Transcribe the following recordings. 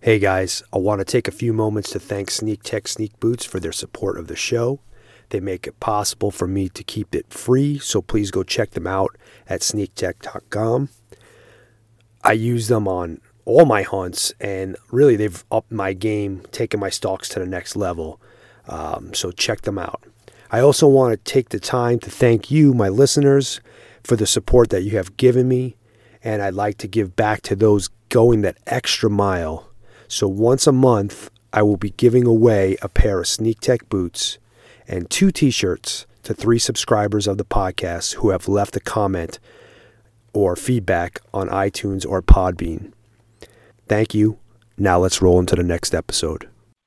Hey guys, I want to take a few moments to thank Sneak Tech Sneak Boots for their support of the show. They make it possible for me to keep it free, so please go check them out at sneaktech.com. I use them on all my hunts, and really they've upped my game, taken my stalks to the next level. So check them out. I also want to take the time to thank you, my listeners, for the support that you have given me, and I'd like to give back to those going that extra mile. So once a month, I will be giving away a pair of Sneak Tech boots and 2 t-shirts to 3 subscribers of the podcast who have left a comment or feedback on iTunes or Podbean. Thank you. Now let's roll into the next episode.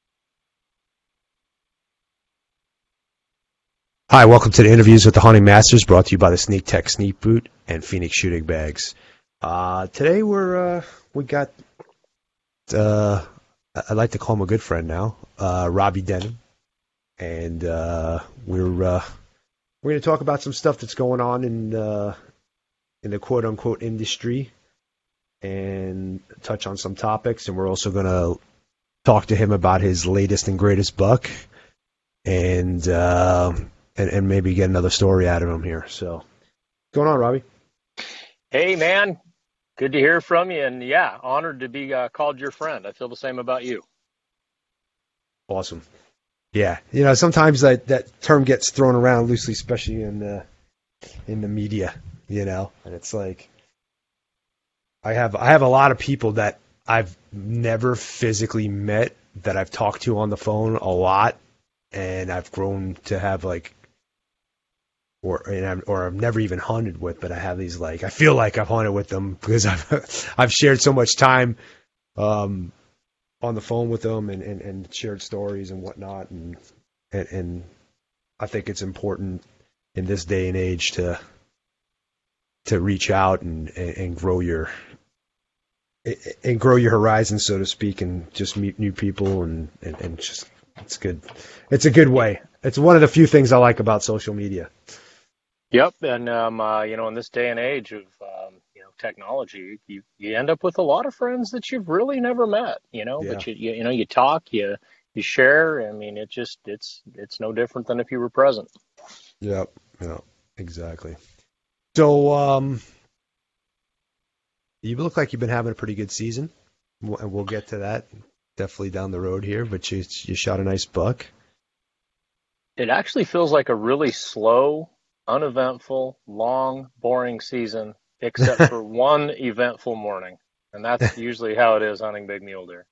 Hi, welcome to the Interviews with the Hunting Masters, brought to you by the Sneak Tech Sneak Boot and Phoenix Shooting Bags. Today we got I'd like to call him a good friend now, Robbie Denham, and we're going to talk about some stuff that's going on in the quote unquote industry, and touch on some topics. And we're also going to talk to him about his latest and greatest buck, and maybe get another story out of him here. So, what's going on, Robbie? Hey, man. Good to hear from you, and yeah, honored to be called your friend. I feel the same about you. Awesome. Yeah, sometimes that term gets thrown around loosely, especially in the media, and it's like I have a lot of people that I've never physically met that I've talked to on the phone a lot, and I've grown to have or I've never even hunted with, but I have these I feel like I've hunted with them because I've shared so much time on the phone with them and shared stories and whatnot, and I think it's important in this day and age to reach out and grow your horizons, so to speak, and just meet new people and just it's good. It's a good way. It's one of the few things I like about social media. Yep, and in this day and age of technology, you end up with a lot of friends that you've really never met, Yeah. But you talk, you share. I mean, it's no different than if you were present. Yep, exactly. So, you look like you've been having a pretty good season, and we'll get to that definitely down the road here. But you shot a nice buck. It actually feels like a really slow, uneventful, long, boring season, except for one eventful morning. And that's usually how it is hunting big mule deer.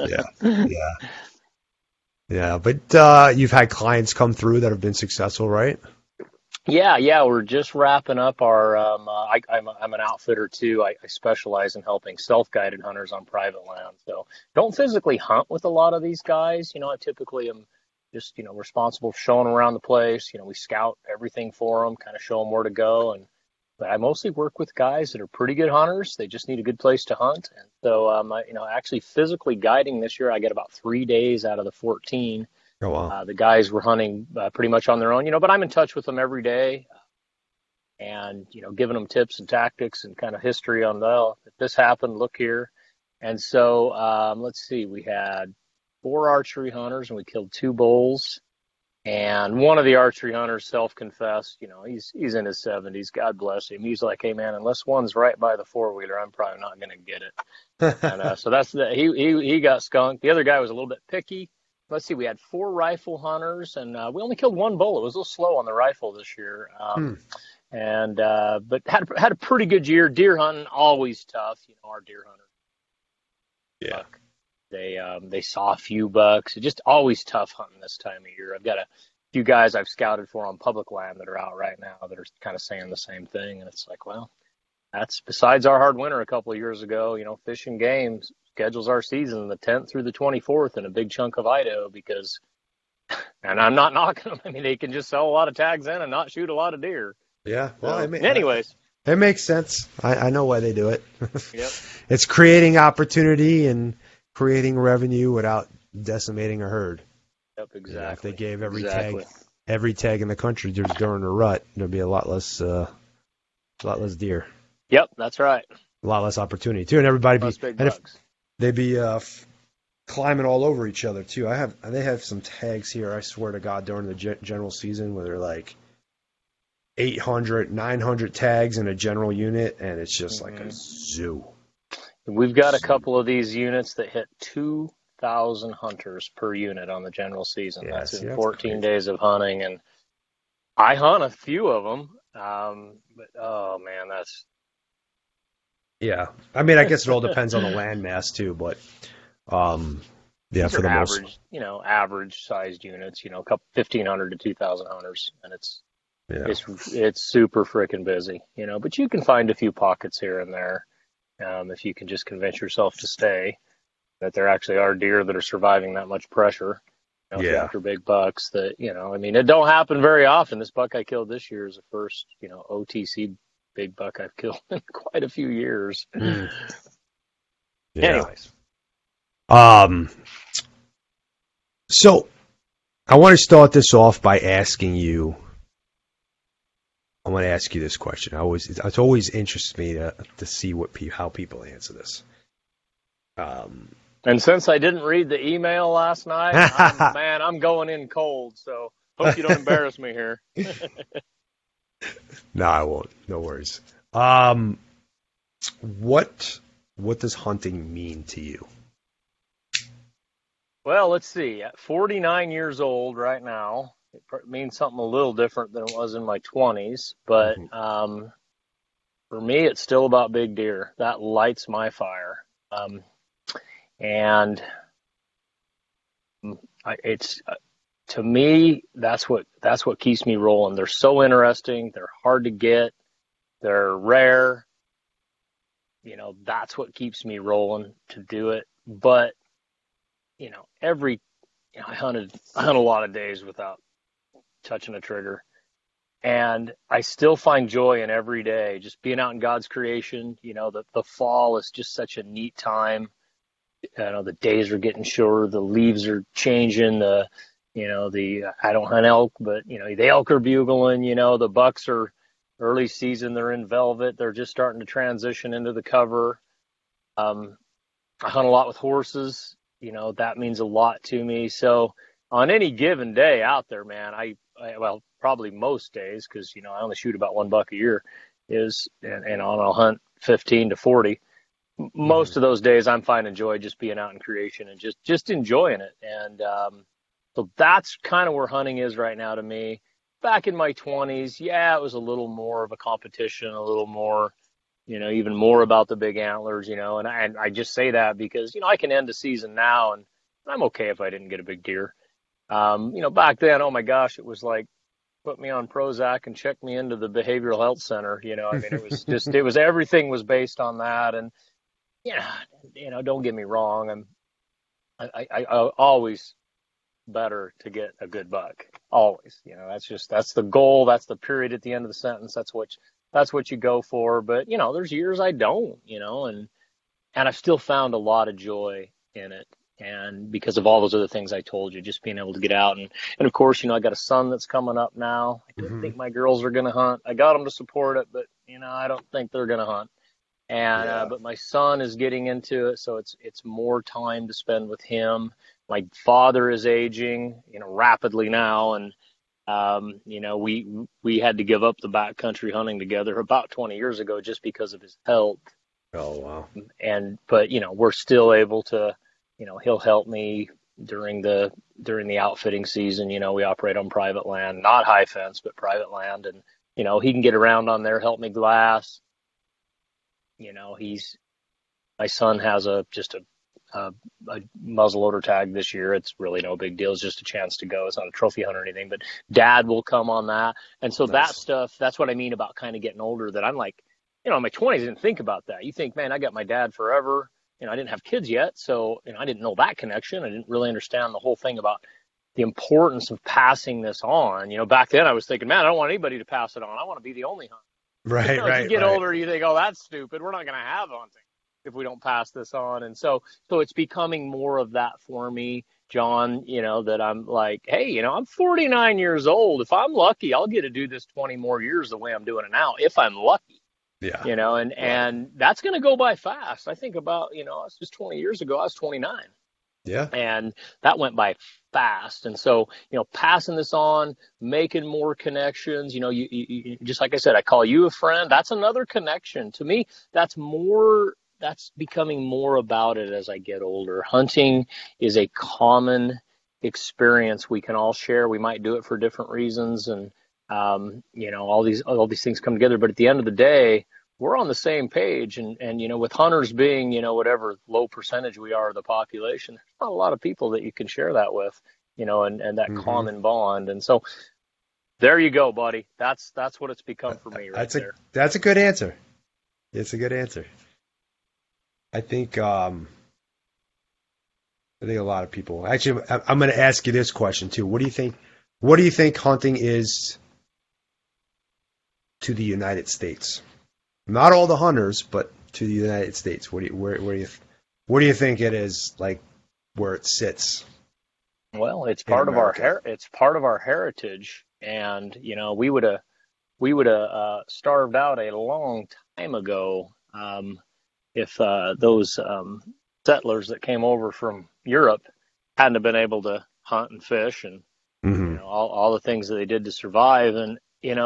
Yeah. But you've had clients come through that have been successful, right? Yeah. We're just wrapping up our. I'm an outfitter too. I specialize in helping self-guided hunters on private land. So don't physically hunt with a lot of these guys. I typically am just responsible for showing them around the place. We scout everything for them, kind of show them where to go. But I mostly work with guys that are pretty good hunters. They just need a good place to hunt. And so, actually physically guiding this year, I get about 3 days out of the 14. Oh, wow. The guys were hunting pretty much on their own, but I'm in touch with them every day and, giving them tips and tactics and kind of history on, if this happened, look here. And so, let's see, we had 4 archery hunters and we killed 2 bulls. And one of the archery hunters self-confessed, he's in his 70s. God bless him. He's like, hey man, unless one's right by the 4-wheeler, I'm probably not going to get it. And so that's he got skunked. The other guy was a little bit picky. Let's see, we had 4 rifle hunters, and we only killed 1 bull. It was a little slow on the rifle this year, but had a pretty good year. Deer hunting always tough. Our deer hunters. Yeah. They saw a few bucks. It's just always tough hunting this time of year. I've got a few guys I've scouted for on public land that are out right now that are kind of saying the same thing, and it's like, well, that's besides our hard winter a couple of years ago. Fish and Game schedules our season the 10th through the 24th in a big chunk of Idaho because, and I'm not knocking them. I mean, they can just sell a lot of tags in and not shoot a lot of deer. Yeah. Well, anyways, it makes sense. I know why they do it. Yep. It's creating opportunity and creating revenue without decimating a herd. Yep, exactly. If they gave every tag in the country during a rut, there'd be a lot less deer. Yep, that's right. A lot less opportunity too, and everybody big bucks. They'd be climbing all over each other too. They have some tags here. I swear to God, during the general season, where they're like 800, 900 tags in a general unit, and it's just like a zoo. We've got a couple of these units that hit 2,000 hunters per unit on the general season. Yeah, that's see, in that's 14 crazy. days of hunting, and I hunt a few of them. But oh man, that's Yeah, I mean, I guess it all depends on the land mass too, but yeah, these for are the most. average sized units. A couple 1,500 to 2,000 hunters, and Yeah, it's super freaking busy. But you can find a few pockets here and there, if you can just convince yourself to stay. That there actually are deer that are surviving that much pressure. If you're yeah. after big bucks, it don't happen very often. This buck I killed this year is the first, OTC big buck I've killed in quite a few years. Mm. Yeah. Anyways, Um. So I want to start this off by asking you. I want to ask you this question. It always interests me to see how people answer this. and since I didn't read the email last night, I'm going in cold. So hope you don't embarrass me here. No, I won't. No worries. What does hunting mean to you? Well, let's see. At 49 years old right now, it means something a little different than it was in my 20s. But for me, it's still about big deer. That lights my fire. And it's to me, that's what keeps me rolling. They're so interesting. They're hard to get. They're rare. That's what keeps me rolling to do it. But I hunt a lot of days without touching a trigger, and I still find joy in every day, just being out in God's creation. The fall is just such a neat time. The days are getting shorter, the leaves are changing, I don't hunt elk, but the elk are bugling, the bucks are early season, they're in velvet, they're just starting to transition into the cover. I hunt a lot with horses. That means a lot to me. So on any given day out there, man, well, probably most days, because, I only shoot about one buck a year and I'll hunt 15 to 40. Most of those days I'm finding joy just being out in creation and just enjoying it. And, so that's kind of where hunting is right now to me. Back in my 20s, yeah, it was a little more of a competition, a little more, even more about the big antlers, and I just say that because, I can end the season now and I'm okay if I didn't get a big deer. Back then, oh my gosh, it was like put me on Prozac and check me into the behavioral health center. It was just, everything was based on that. And, don't get me wrong. I always better to get a good buck. Always, that's the goal. That's the period at the end of the sentence. That's what you go for. But, there's years I don't, and I've still found a lot of joy in it. And because of all those other things I told you, just being able to get out. And of course, I got a son that's coming up now. I don't think my girls are going to hunt. I got them to support it, but, I don't think they're going to hunt. And, but my son is getting into it. So it's more time to spend with him. My father is aging, rapidly now. And, we had to give up the backcountry hunting together about 20 years ago just because of his health. Oh, wow. But, we're still able to, he'll help me during the outfitting season. We operate on private land, not high fence, but private land. And, he can get around on there, help me glass. My son has just a muzzleloader tag this year. It's really no big deal. It's just a chance to go. It's not a trophy hunt or anything, but dad will come on that. And so that stuff, that's what I mean about kind of getting older, that I'm like, in my 20s, I didn't think about that. You think, man, I got my dad forever. I didn't have kids yet. So, I didn't know that connection. I didn't really understand the whole thing about the importance of passing this on. Back then I was thinking, man, I don't want anybody to pass it on. I want to be the only hunter. Right, right. As you get older, you think, oh, that's stupid. We're not going to have hunting if we don't pass this on. And so it's becoming more of that for me, John, that I'm like, hey, I'm 49 years old. If I'm lucky, I'll get to do this 20 more years the way I'm doing it now, if I'm lucky. Yeah. And that's going to go by fast. I think about, it was just 20 years ago, I was 29. Yeah. And that went by fast. And so, passing this on, making more connections, just like I said, I call you a friend. That's another connection to me. That's becoming more about it as I get older. Hunting is a common experience we can all share. We might do it for different reasons, and all these things come together. But at the end of the day, we're on the same page, and with hunters being whatever low percentage we are of the population, there's not a lot of people that you can share that with, and that common bond. And so there you go, buddy. That's what it's become for me there. That's a good answer. It's a good answer. I think a lot of people. Actually, I'm going to ask you this question too. What do you think? What do you think hunting is to the United States? Not all the hunters, but to the United States. Where do you think it is? Like where it sits? Well, it's part of our heritage, and we would have starved out a long time ago. If those settlers that came over from Europe hadn't have been able to hunt and fish and all the things that they did to survive. And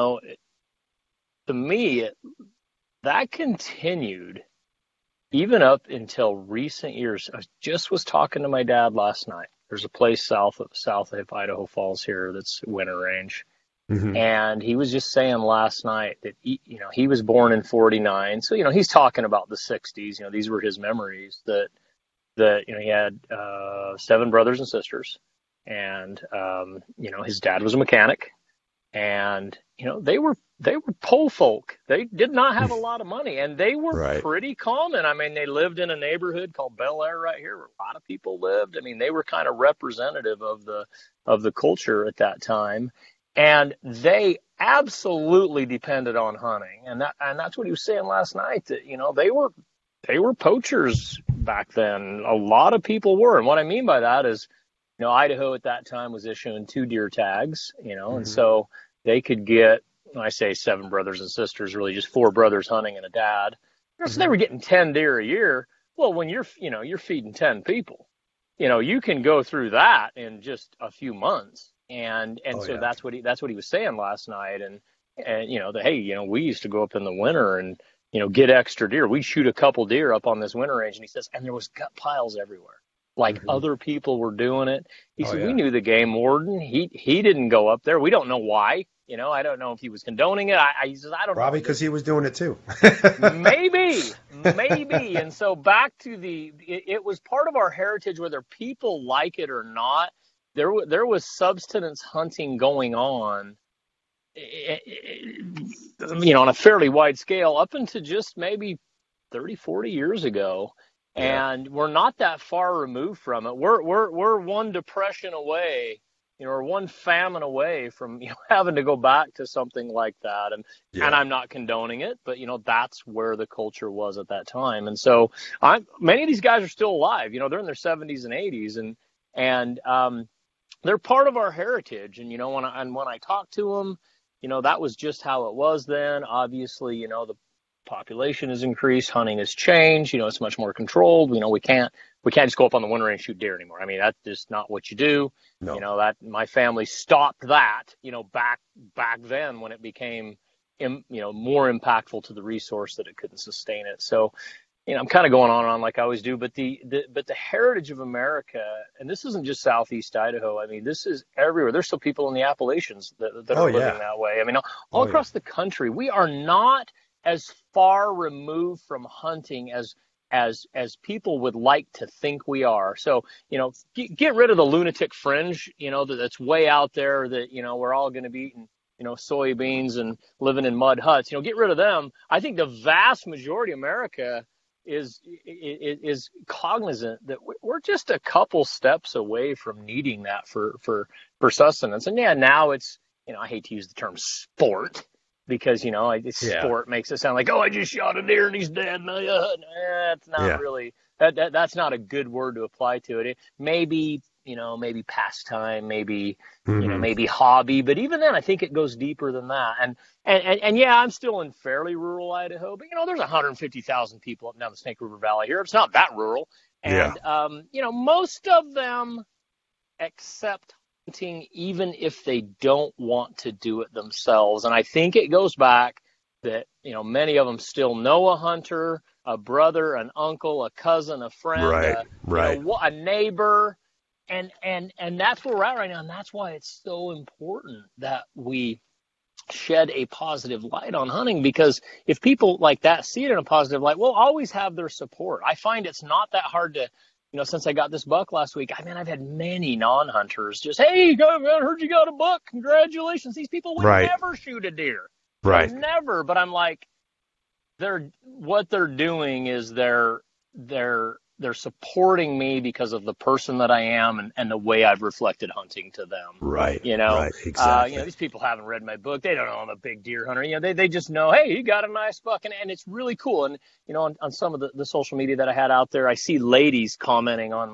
to me, that continued even up until recent years. I was talking to my dad last night. There's a place south of Idaho Falls here that's winter range. And he was just saying last night that he was born in 1949, so he's talking about the 60s. These were his memories that he had 7 brothers and sisters, and his dad was a mechanic, and they were pole folk. They did not have a lot of money, and they were pretty common. I mean, they lived in a neighborhood called Bel Air right here, where a lot of people lived. I mean, they were kind of representative of the culture at that time. And they absolutely depended on hunting, and that's what he was saying last night. That they were poachers back then. A lot of people were, and what I mean by that is, Idaho at that time was issuing 2 deer tags, and so they could get. When I say 7 brothers and sisters, really just 4 brothers hunting and a dad. So they were getting 10 deer a year. Well, when you're feeding 10 people, you can go through that in just a few months. And so that's what he was saying last night. And we used to go up in the winter and, get extra deer. We'd shoot a couple deer up on this winter range. And he says, and there was gut piles everywhere. Like other people were doing it. He said, we knew the game warden. He didn't go up there. We don't know why. I don't know if he was condoning it. He says, I don't know. Probably because he was doing it too. Maybe. And so back to it was part of our heritage, whether people like it or not. There was subsistence hunting going on, on a fairly wide scale up into just maybe 30, 40 years ago. And we're not that far removed from it. We're one depression away, or one famine away from having to go back to something like that. And I'm not condoning it, but that's where the culture was at that time. And so many of these guys are still alive. They're in their 70s and 80s, and they're part of our heritage. And when I talk to them, that was just how it was then. Obviously, the population has increased, hunting has changed, it's much more controlled. We can't just go up on the winter range and shoot deer anymore. I mean, that's just not what you do. No. That my family stopped that, back then when it became, more impactful to the resource that it couldn't sustain it. So, I'm kind of going on and on like I always do, but the heritage of America, and this isn't just Southeast Idaho. I mean, this is everywhere. There's still people in the Appalachians that are living that way. I mean, all across the country, we are not as far removed from hunting as people would like to think we are. So, get rid of the lunatic fringe, that's way out there that, we're all going to be eating, soybeans and living in mud huts. Get rid of them. I think the vast majority of America is cognizant that we're just a couple steps away from needing that for sustenance. And now it's, I hate to use the term sport, because sport makes it sound like, I just shot a deer and he's dead. It's not really that's not a good word to apply to it. Maybe pastime, maybe maybe hobby, but even then I think it goes deeper than that. And I'm still in fairly rural Idaho, but there's 150,000 people up and down the Snake River Valley here. It's not that rural. Yeah. And, most of them accept hunting even if they don't want to do it themselves. And I think it goes back that, many of them still know a hunter, a brother, an uncle, a cousin, a friend, Right. A neighbor. And that's where we're at right now. And that's why it's so important that we shed a positive light on hunting, because if people like that see it in a positive light, we'll always have their support. I find it's not that hard to, since I got this buck last week, I've had many non-hunters just, hey, I heard you got a buck. Congratulations. These people would never shoot a deer. Right. Never. But I'm like, what they're doing is they're supporting me because of the person that I am and the way I've reflected hunting to them. Right. Right. Exactly. These people haven't read my book. They don't know I'm a big deer hunter. They just know, hey, you got a nice buck. And it's really cool. And, on some of the social media that I had out there, I see ladies commenting on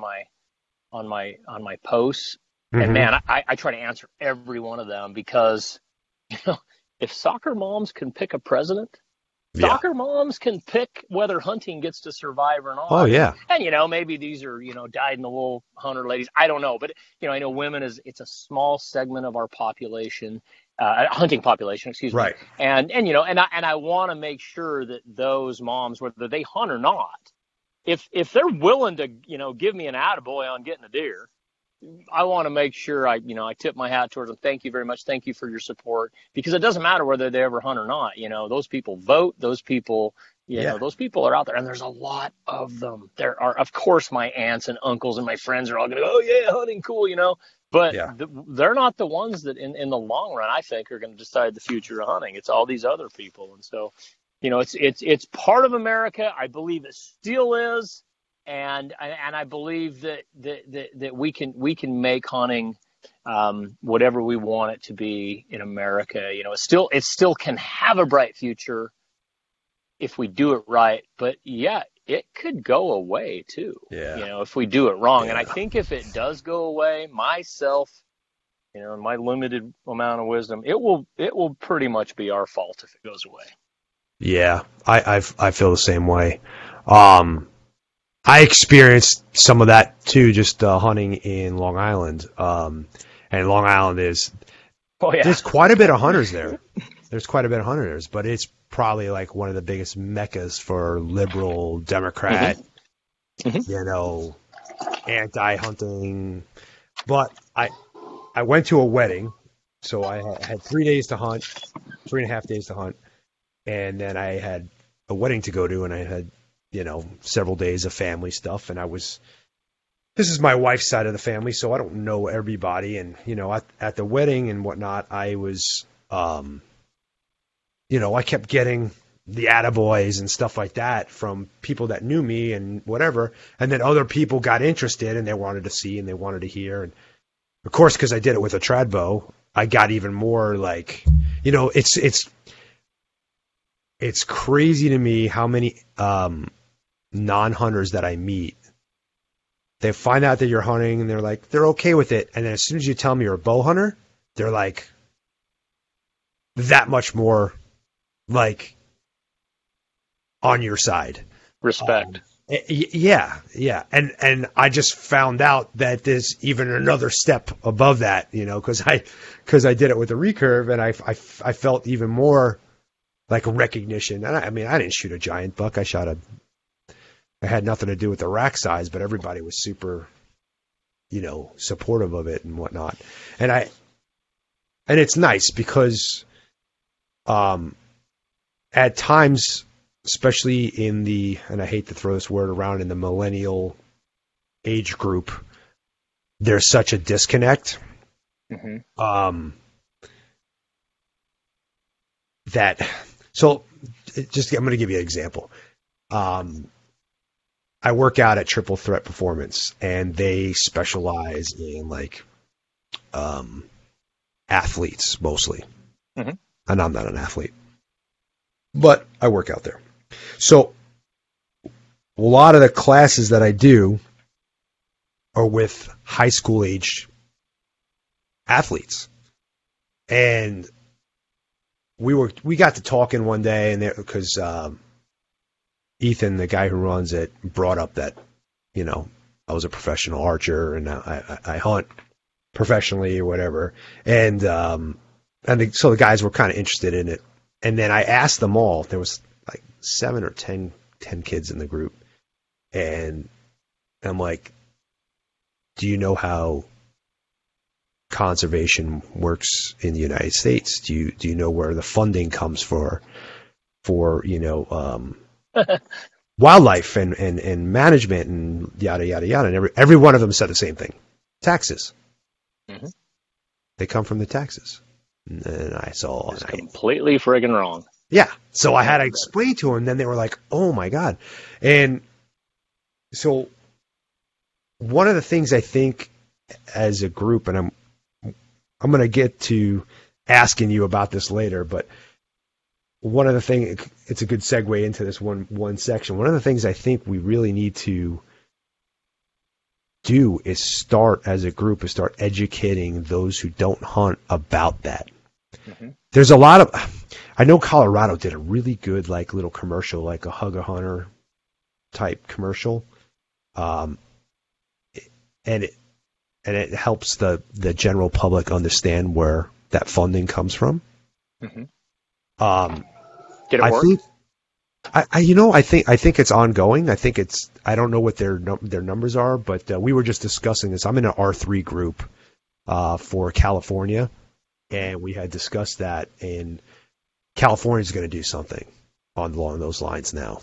my posts. Mm-hmm. And man, I try to answer every one of them because, if soccer moms can pick a president, soccer moms can pick whether hunting gets to survive or not. Oh, yeah. And, maybe these are, dyed-in-the-wool hunter ladies. I don't know. But, I know women it's a small segment of our population, hunting population, excuse me. Right. And I want to make sure that those moms, whether they hunt or not, if they're willing to, give me an attaboy on getting a deer, I want to make sure I tip my hat towards them. Thank you very much. Thank you for your support, because it doesn't matter whether they ever hunt or not. Those people vote. Those people, those people are out there, and there's a lot of them. There are, of course, my aunts and uncles and my friends are all going to go, oh yeah, hunting, cool, but they're not the ones that in the long run, I think, are going to decide the future of hunting. It's all these other people. And so, it's part of America. I believe it still is. And I believe that we can make hunting whatever we want it to be in America. It still can have a bright future if we do it right. But it could go away too. Yeah. If we do it wrong. Yeah. And I think if it does go away, myself, in my limited amount of wisdom, it will pretty much be our fault if it goes away. Yeah, I feel the same way. I experienced some of that too, just hunting in Long Island. And Long Island there's quite a bit of hunters there. There's quite a bit of hunters, but it's probably like one of the biggest meccas for liberal Democrat, anti-hunting. But I went to a wedding, so I had 3 days to hunt, 3.5 days to hunt, and then I had a wedding to go to, and I had several days of family stuff. And this is my wife's side of the family, so I don't know everybody. And, at the wedding and whatnot, I was, I kept getting the attaboys and stuff like that from people that knew me and whatever. And then other people got interested and they wanted to see and they wanted to hear. And of course, because I did it with a trad bow, I got even more like, it's crazy to me how many, non-hunters that I meet, they find out that you're hunting and they're okay with it, and then as soon as you tell them you're a bow hunter, they're like that much more like on your side. Respect. Yeah. And I just found out that there's even another step above that, because I did it with the recurve, and I felt even more like a recognition. And I didn't shoot a giant buck. I had nothing to do with the rack size, but everybody was super, supportive of it and whatnot. And it's nice because, at times, especially in and I hate to throw this word around, in the millennial age group, there's such a disconnect. Mm-hmm. I'm going to give you an example. I work out at Triple Threat Performance, and they specialize in athletes mostly. Mm-hmm. And I'm not an athlete, but I work out there. So a lot of the classes that I do are with high school age athletes. And we got to talking one day, and because Ethan, the guy who runs it, brought up that, I was a professional archer and I hunt professionally or whatever. And so the guys were kind of interested in it. And then I asked them all, there was like 7 or 10 kids in the group. And I'm like, do you know how conservation works in the United States? Do you know where the funding comes for wildlife and management and yada yada yada? And every one of them said the same thing: taxes. Mm-hmm. They come from the taxes. And I saw it's completely friggin' wrong. Yeah. So I had to explain to them, and then they were like, "Oh my God!" And so one of the things I think as a group, and I'm going to get to asking you about this later, but one of the things, it's a good segue into this one section. One of the things I think we really need to do is start as a group is start educating those who don't hunt about that. Mm-hmm. There's a lot of, I know Colorado did a really good like little commercial, like a Hug a Hunter type commercial. And it helps the general public understand where that funding comes from. Mm-hmm. Did it work? I think it's ongoing. I don't know what their numbers are, but we were just discussing this. I'm in an R3 group for California, and we had discussed that. And California's going to do something along those lines now.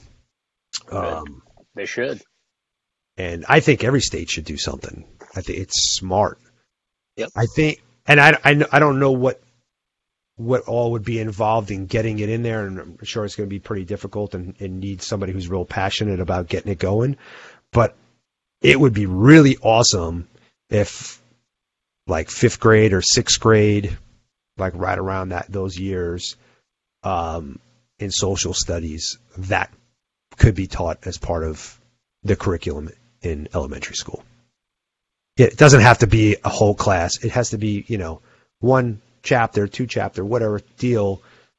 They should. And I think every state should do something. I think it's smart. Yep. I think, and I don't know what all would be involved in getting it in there, and I'm sure it's going to be pretty difficult and need somebody who's real passionate about getting it going. But it would be really awesome if, like 5th grade or 6th grade, like right around those years, in social studies, that could be taught as part of the curriculum in elementary school. It doesn't have to be a whole class. It has to be, 1 chapter, 2 chapter, whatever deal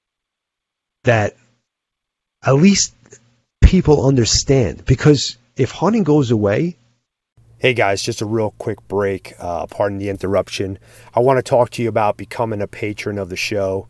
that at least people understand. Because if hunting goes away... Hey guys, just a real quick break. Pardon the interruption. I want to talk to you about becoming a patron of the show.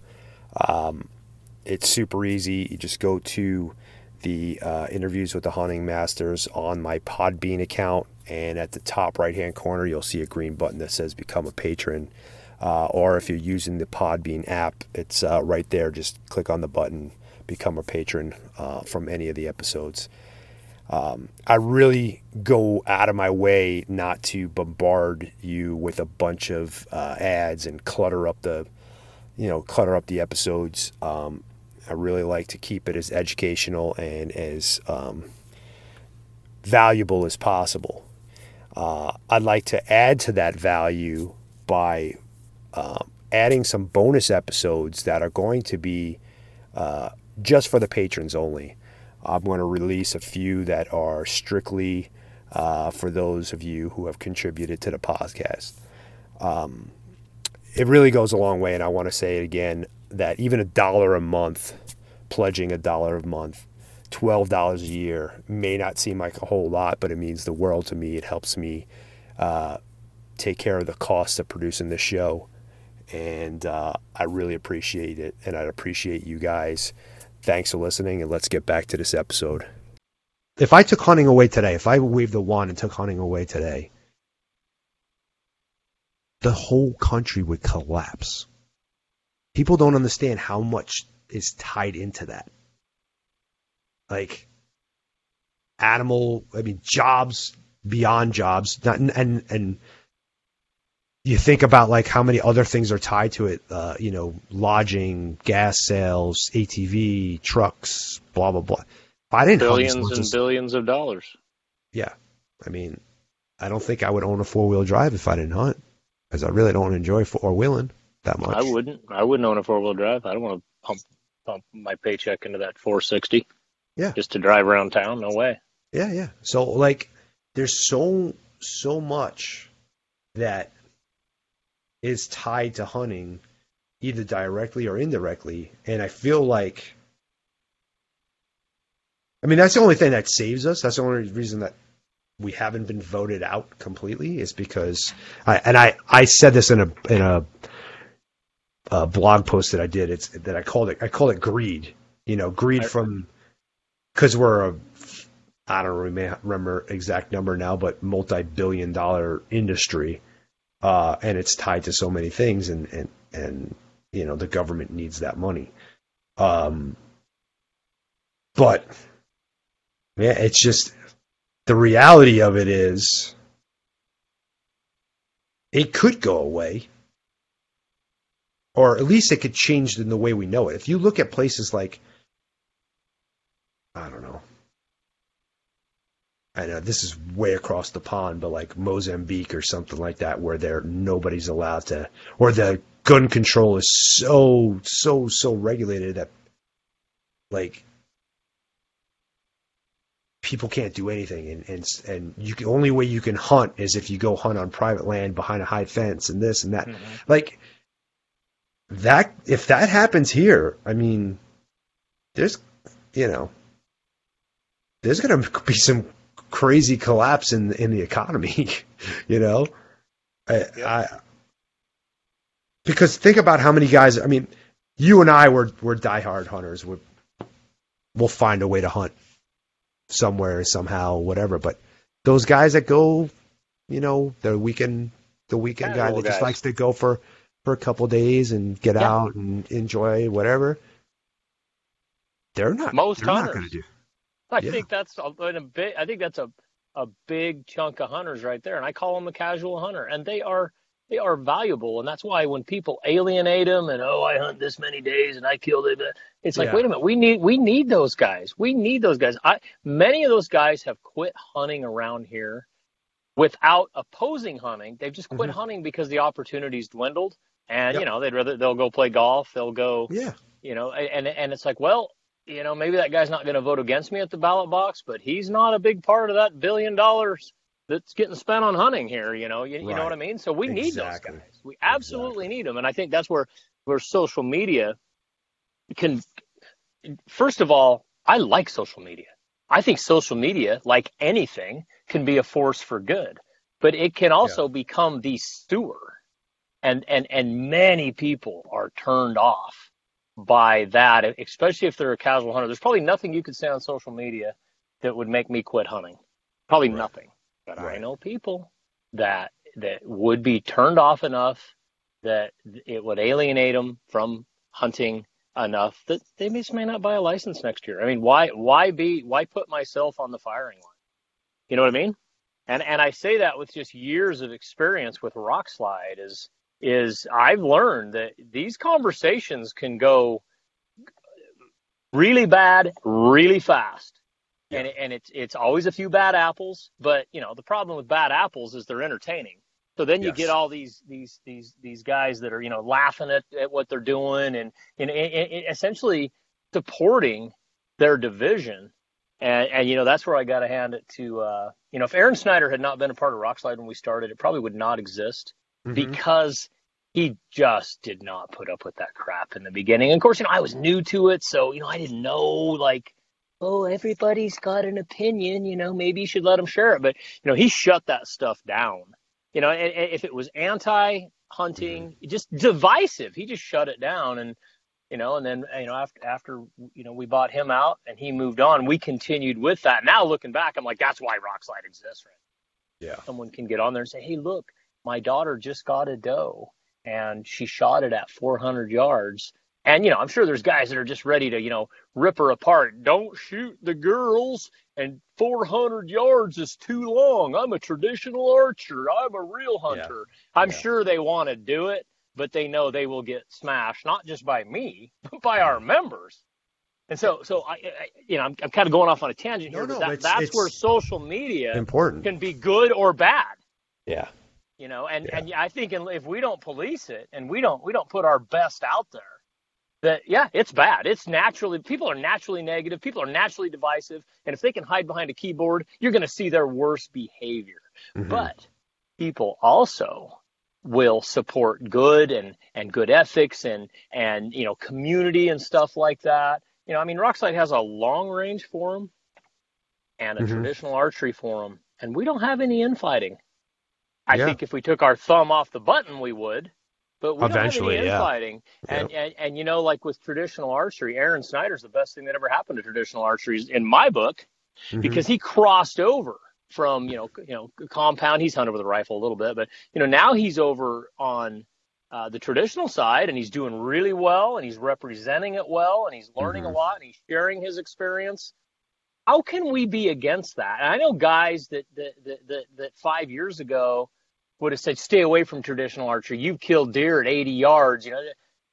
It's super easy. You just go to the interviews with the hunting masters on my Podbean account, and at the top right hand corner you'll see a green button that says become a patron, or if you're using the Podbean app, it's right there. Just click on the button, become a patron from any of the episodes. I really go out of my way not to bombard you with a bunch of ads and clutter up the episodes. I really like to keep it as educational and as valuable as possible. I'd like to add to that value by adding some bonus episodes that are going to be just for the patrons only. I'm going to release a few that are strictly for those of you who have contributed to the podcast. It really goes a long way, and I want to say it again, that even $1 a month, pledging $1 a month, $12 a year may not seem like a whole lot, but it means the world to me. It helps me take care of the costs of producing this show, and I really appreciate it, and I'd appreciate you guys. Thanks for listening, and let's get back to this episode. If I took hunting away today, if I waved the wand and took hunting away today, the whole country would collapse. People don't understand how much is tied into that. Like, jobs beyond jobs. And you think about like how many other things are tied to it, lodging, gas sales, ATV, trucks, blah, blah, blah. If I didn't billions and billions of dollars. Yeah. I don't think I would own a 4-wheel drive if I didn't hunt, because I really don't enjoy 4-wheeling that much. I wouldn't own a 4-wheel drive. I don't want to pump my paycheck into that 460. Yeah. Just to drive around town. No way. Yeah, yeah. So like, there's so much that is tied to hunting, either directly or indirectly. And I feel like, that's the only thing that saves us. That's the only reason that we haven't been voted out completely is because I said this in a blog post that I did. It's that I called it greed. Greed from because I don't remember exact number now, but multi-billion-dollar industry, and it's tied to so many things, and the government needs that money. But yeah, it's just the reality of it is it could go away, or at least it could change in the way we know it. If you look at places like, I don't know, I know this is way across the pond, but like Mozambique or something like that, where nobody's allowed to, or the gun control is so regulated that like people can't do anything, and only way you can hunt is if you go hunt on private land behind a high fence and this and that. Mm-hmm. Like that, if that happens here, I mean, there's going to be some crazy collapse in the economy, because think about how many guys. I mean, you and I we're diehard hunters. We'll find a way to hunt somewhere, somehow, whatever. But those guys that go, the weekend guy that just likes to go for a couple days and get out and enjoy whatever. They're not. Most they're hunters. Not going to do. I think that's a big chunk of hunters right there, and I call them a casual hunter, and they are valuable, and that's why when people alienate them and I hunt this many days and I killed it, it's like, wait a minute, we need those guys. We need those guys. Many of those guys have quit hunting around here without opposing hunting. They've just quit hunting because the opportunities dwindled, and they'll go play golf, they'll go, and it's like, well, maybe that guy's not going to vote against me at the ballot box, but he's not a big part of that $1 billion that's getting spent on hunting here. You know what I mean? So we need those guys. We absolutely need them. And I think that's where social media can, first of all, I like social media. I think social media, like anything, can be a force for good, but it can also become the sewer. And many people are turned off by that, especially if they're a casual hunter. There's probably nothing you could say on social media that would make me quit hunting. Probably nothing. But I know people that would be turned off enough that it would alienate them from hunting enough that they may not buy a license next year. I mean, why put myself on the firing line? You know what I mean? And I say that with just years of experience with rock slide is I've learned that these conversations can go really bad, really fast. Yeah. And it's always a few bad apples, but the problem with bad apples is they're entertaining. So then you get all these guys that are laughing at what they're doing and essentially supporting their division. And that's where I got to hand it to if Aaron Snyder had not been a part of Rockslide when we started, it probably would not exist because he just did not put up with that crap in the beginning. And of course, I was new to it, so I didn't know everybody's got an opinion, maybe you should let them share it. But, he shut that stuff down. And if it was anti-hunting, just divisive, he just shut it down. And, and then, after we bought him out and he moved on, we continued with that. Now looking back, I'm like, that's why Rockslide exists, right? Yeah. Someone can get on there and say, hey, look, my daughter just got a doe and she shot it at 400 yards. And, I'm sure there's guys that are just ready to, rip her apart. Don't shoot the girls, and 400 yards is too long. I'm a traditional archer. I'm a real hunter. Yeah. I'm sure they want to do it, but they know they will get smashed, not just by me, but by our members. And so I'm kind of going off on a tangent here, but that's where social media can be good or bad. Yeah. And I think if we don't police it and we don't put our best out there, that, it's bad. People are naturally negative. People are naturally divisive. And if they can hide behind a keyboard, you're going to see their worst behavior. Mm-hmm. But people also will support good and good ethics and community and stuff like that. Rockslide has a long range forum and a traditional archery forum. and we don't have any infighting. I Yeah. think if we took our thumb off the button, we would, but we Eventually, don't have any yeah. infighting. And you know, like with traditional archery, Aaron Snyder's the best thing that ever happened to traditional archery in my book, because he crossed over from, you know, compound. He's hunted with a rifle a little bit, but, you know, now he's over on the traditional side, and he's doing really well, and he's representing it well, and he's learning a lot, and he's sharing his experience. How can we be against that? And I know guys that 5 years ago would have said, stay away from traditional archery. You've killed deer at 80 yards. You know,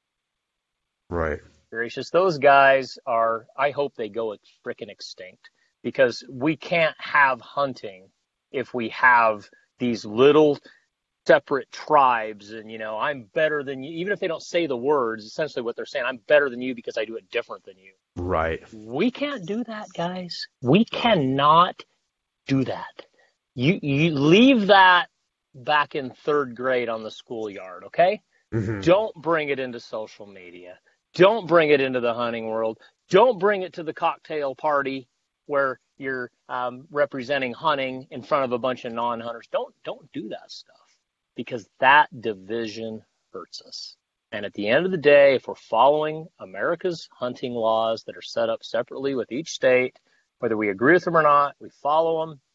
Right. gracious, those guys are, I hope they go frickin' extinct, because we can't have hunting if we have these little separate tribes, and, you know, I'm better than you. Even if they don't say the words, essentially what they're saying, I'm better than you because I do it different than you. Right. We can't do that, guys. We cannot do that. You leave that back in third grade on the schoolyard, okay? Don't bring it into social media. Don't bring it into the hunting world. Don't bring it to the cocktail party where you're representing hunting in front of a bunch of non-hunters. Don't do that stuff, because that division hurts us. And at the end of the day, if we're following America's hunting laws that are set up separately with each state, whether we agree with them or not, we follow them,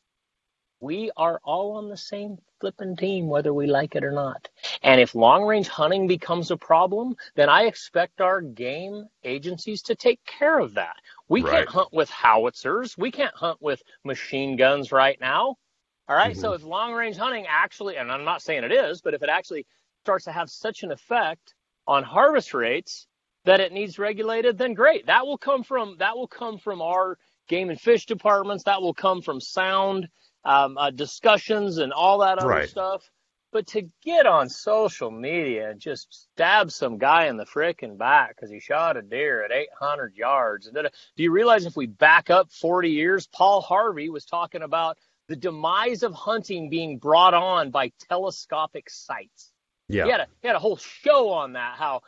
we are all on the same flipping team, whether we like it or not. And if long-range hunting becomes a problem, then I expect our game agencies to take care of that. We can't hunt with howitzers. We can't hunt with machine guns right now. All right. So if long-range hunting actually, and I'm not saying it is, but if it actually starts to have such an effect on harvest rates that it needs regulated, then great. That will come from our game and fish departments. That will come from sound discussions and all that other stuff. But to get on social media and just stab some guy in the frickin' back because he shot a deer at 800 yards. Do you realize if we back up 40 years, Paul Harvey was talking about the demise of hunting being brought on by telescopic sights. Yeah. He had a whole show on that, how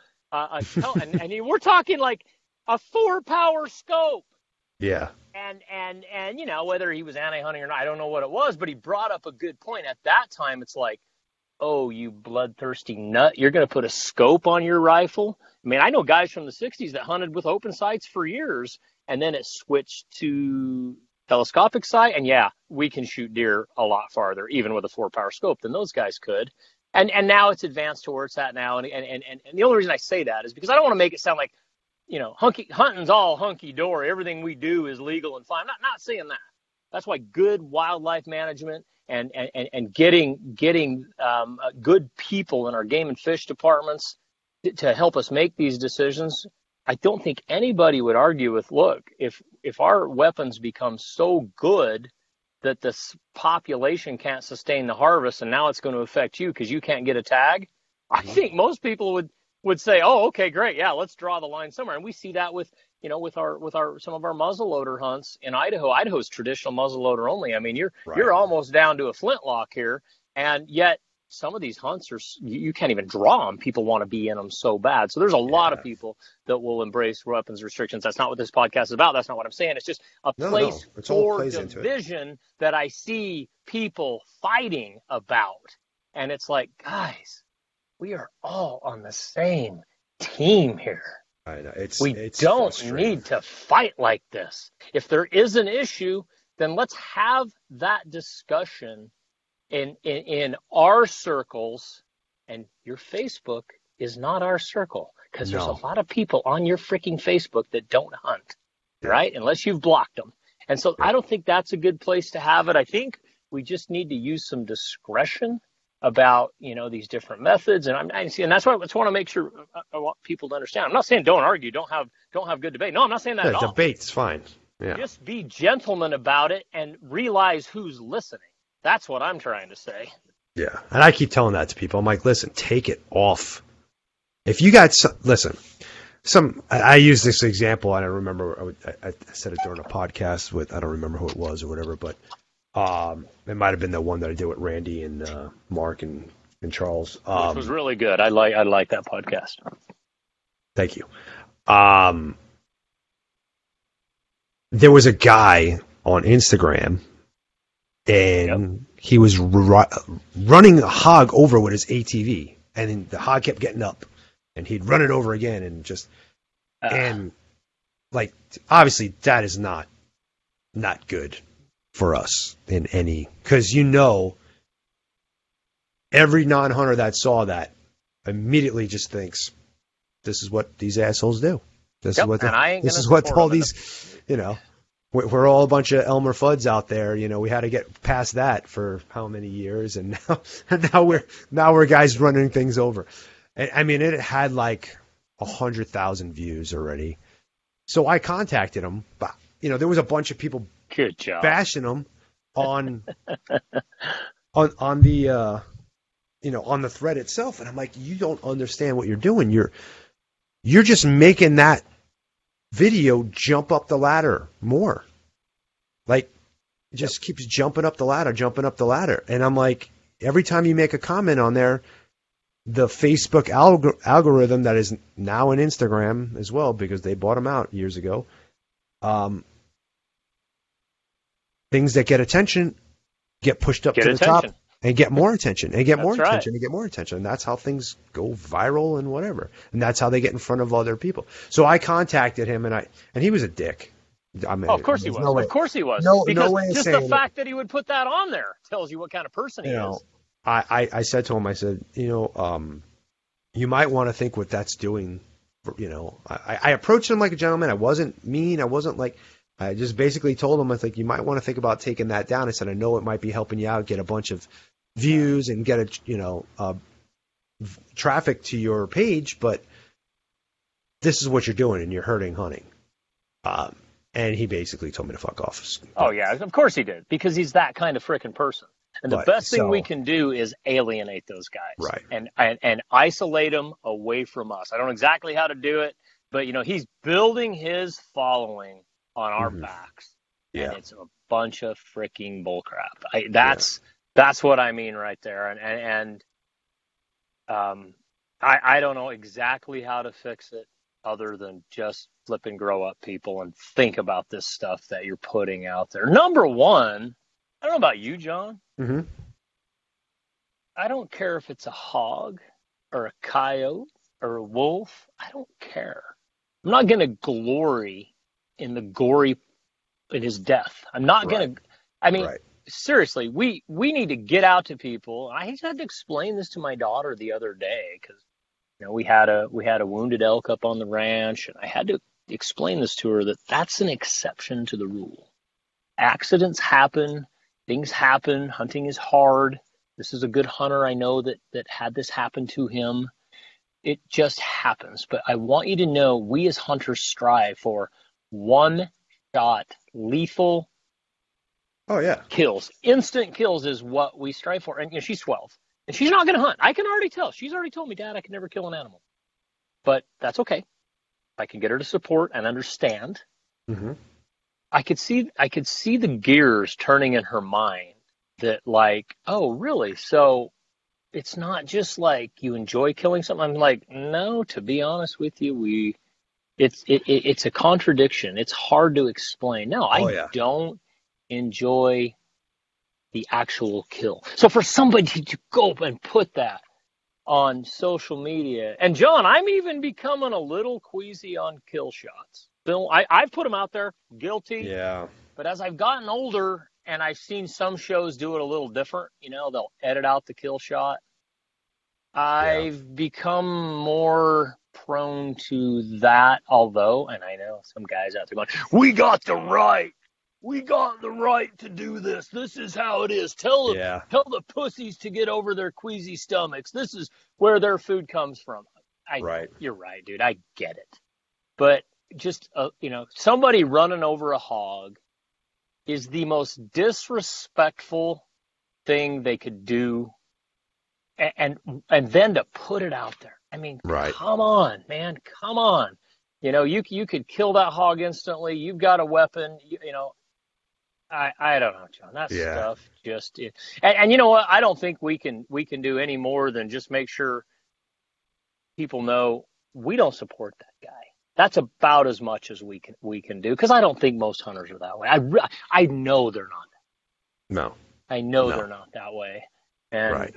we're talking like a 4-power scope. Yeah. And you know, whether he was anti-hunting or not, I don't know what it was, but he brought up a good point. At that time, it's like, oh, you bloodthirsty nut, you're going to put a scope on your rifle? I mean, I know guys from the 60s that hunted with open sights for years, and then it switched to telescopic sight, and yeah, we can shoot deer a lot farther, even with a 4-power scope, than those guys could. And now it's advanced to where it's at now. And the only reason I say that is because I don't want to make it sound like, you know, hunting's all hunky-dory. Everything we do is legal and fine. I'm not saying that. That's why good wildlife management and getting good people in our game and fish departments to help us make these decisions. I don't think anybody would argue with, look, if our weapons become so good that this population can't sustain the harvest and now it's going to affect you because you can't get a tag, I think most people would say, oh, okay, great. Yeah, let's draw the line somewhere. And we see that with our some of our muzzleloader hunts in Idaho. Idaho's traditional muzzleloader only. I mean, you're almost down to a flintlock here. And yet some of these hunts you can't even draw them. People want to be in them so bad. So there's a lot of people that will embrace weapons restrictions. That's not what this podcast is about. That's not what I'm saying. It's just a place for division that I see people fighting about. And it's like, guys, we are all on the same team here. I know. We don't need to fight like this. If there is an issue, then let's have that discussion in our circles, and your Facebook is not our circle, because there's a lot of people on your freaking Facebook that don't hunt, right? Unless you've blocked them. And so I don't think that's a good place to have it. I think we just need to use some discretion about, you know, these different methods. And and that's why I just want to make sure I want people to understand. I'm not saying don't argue, don't have good debate. No, I'm not saying that at all. Debate's fine. Yeah. Just be gentlemen about it and realize who's listening. That's what I'm trying to say. Yeah. And I keep telling that to people. I'm like, listen, take it off. If you got I use this example, and I remember I said it during a podcast with, I don't remember who it was or whatever, but it might have been the one that I did with Randy and Mark and Charles. Which was really good. I like that podcast. Thank you. There was a guy on Instagram and he was running the hog over with his ATV, and then the hog kept getting up, and he'd run it over again, and just and like obviously that is not good for us in any, because every non-hunter that saw that immediately just thinks this is what these assholes do. This is what all these, we're all a bunch of Elmer Fuds out there. We had to get past that for how many years, and now we're guys running things over. And, I mean, it had like 100,000 views already. So I contacted him, but there was a bunch of people good job bashing him on on the on the thread itself, and I'm like, you don't understand what you're doing. You're just making that video jump up the ladder more. Like, it just keeps jumping up the ladder. And I'm like, every time you make a comment on there, the Facebook algorithm that is now in Instagram as well, because they bought them out years ago, things that get attention get pushed up to the top and get more attention and get more attention and get more attention. And that's how things go viral and whatever. And that's how they get in front of other people. So I contacted him, and he was a dick. I mean, of course he was. Of course he was. Because just the fact that he would put that on there tells you what kind of person he is. I said to him, I said, you might want to think what that's doing. I approached him like a gentleman. I wasn't mean. I wasn't like, I just basically told him, I think you might want to think about taking that down. I said, I know it might be helping you out, get a bunch of views and get traffic to your page, but this is what you're doing and you're hurting hunting. And he basically told me to fuck off. Oh yeah, of course he did, because he's that kind of frickin' person. And the best thing we can do is alienate those guys, right? And isolate them away from us. I don't know exactly how to do it, but he's building his following on our backs. Yeah, and it's a bunch of freaking bullcrap. That's what I mean right there. And I don't know exactly how to fix it, other than just flip and grow up, people, and think about this stuff that you're putting out there. Number one, I don't know about you, John. Mm-hmm. I don't care if it's a hog or a coyote or a wolf. I don't care. I'm not going to glory in his death. I'm not going to. I mean, seriously, we need to get out to people. I had to explain this to my daughter the other day, because we had a wounded elk up on the ranch, and I had to explain this to her, that's an exception to the rule. Accidents happen. Things happen. Hunting is hard. This is a good hunter I know that had this happen to him. It just happens. But I want you to know, we as hunters strive for one-shot, lethal kills. Instant kills is what we strive for. And she's 12. And she's not going to hunt. I can already tell. She's already told me, Dad, I can never kill an animal. But that's okay. I can get her to support and understand. Mm-hmm. I could see the gears turning in her mind, that like, oh, really? So it's not just like you enjoy killing something. I'm like, no, to be honest with you, it's a contradiction. It's hard to explain. No, I don't enjoy the actual kill. So for somebody to go and put that on social media, and John, I'm even becoming a little queasy on kill shots. Bill, I've put them out there, guilty. Yeah. But as I've gotten older and I've seen some shows do it a little different, they'll edit out the kill shot. I've become more prone to that, although, and I know some guys out there going, we got the right to do this. This is how it is. Tell the pussies to get over their queasy stomachs. This is where their food comes from. You're right, dude. I get it. But just, somebody running over a hog is the most disrespectful thing they could do. And then to put it out there. I mean, come on, man. Come on. You could kill that hog instantly. You've got a weapon, I don't know, John. That stuff just and you know what? I don't think we can do any more than just make sure people know we don't support that guy. That's about as much as we can do, because I don't think most hunters are that way. I know they're not. No. I know No. they're not that way. And Right.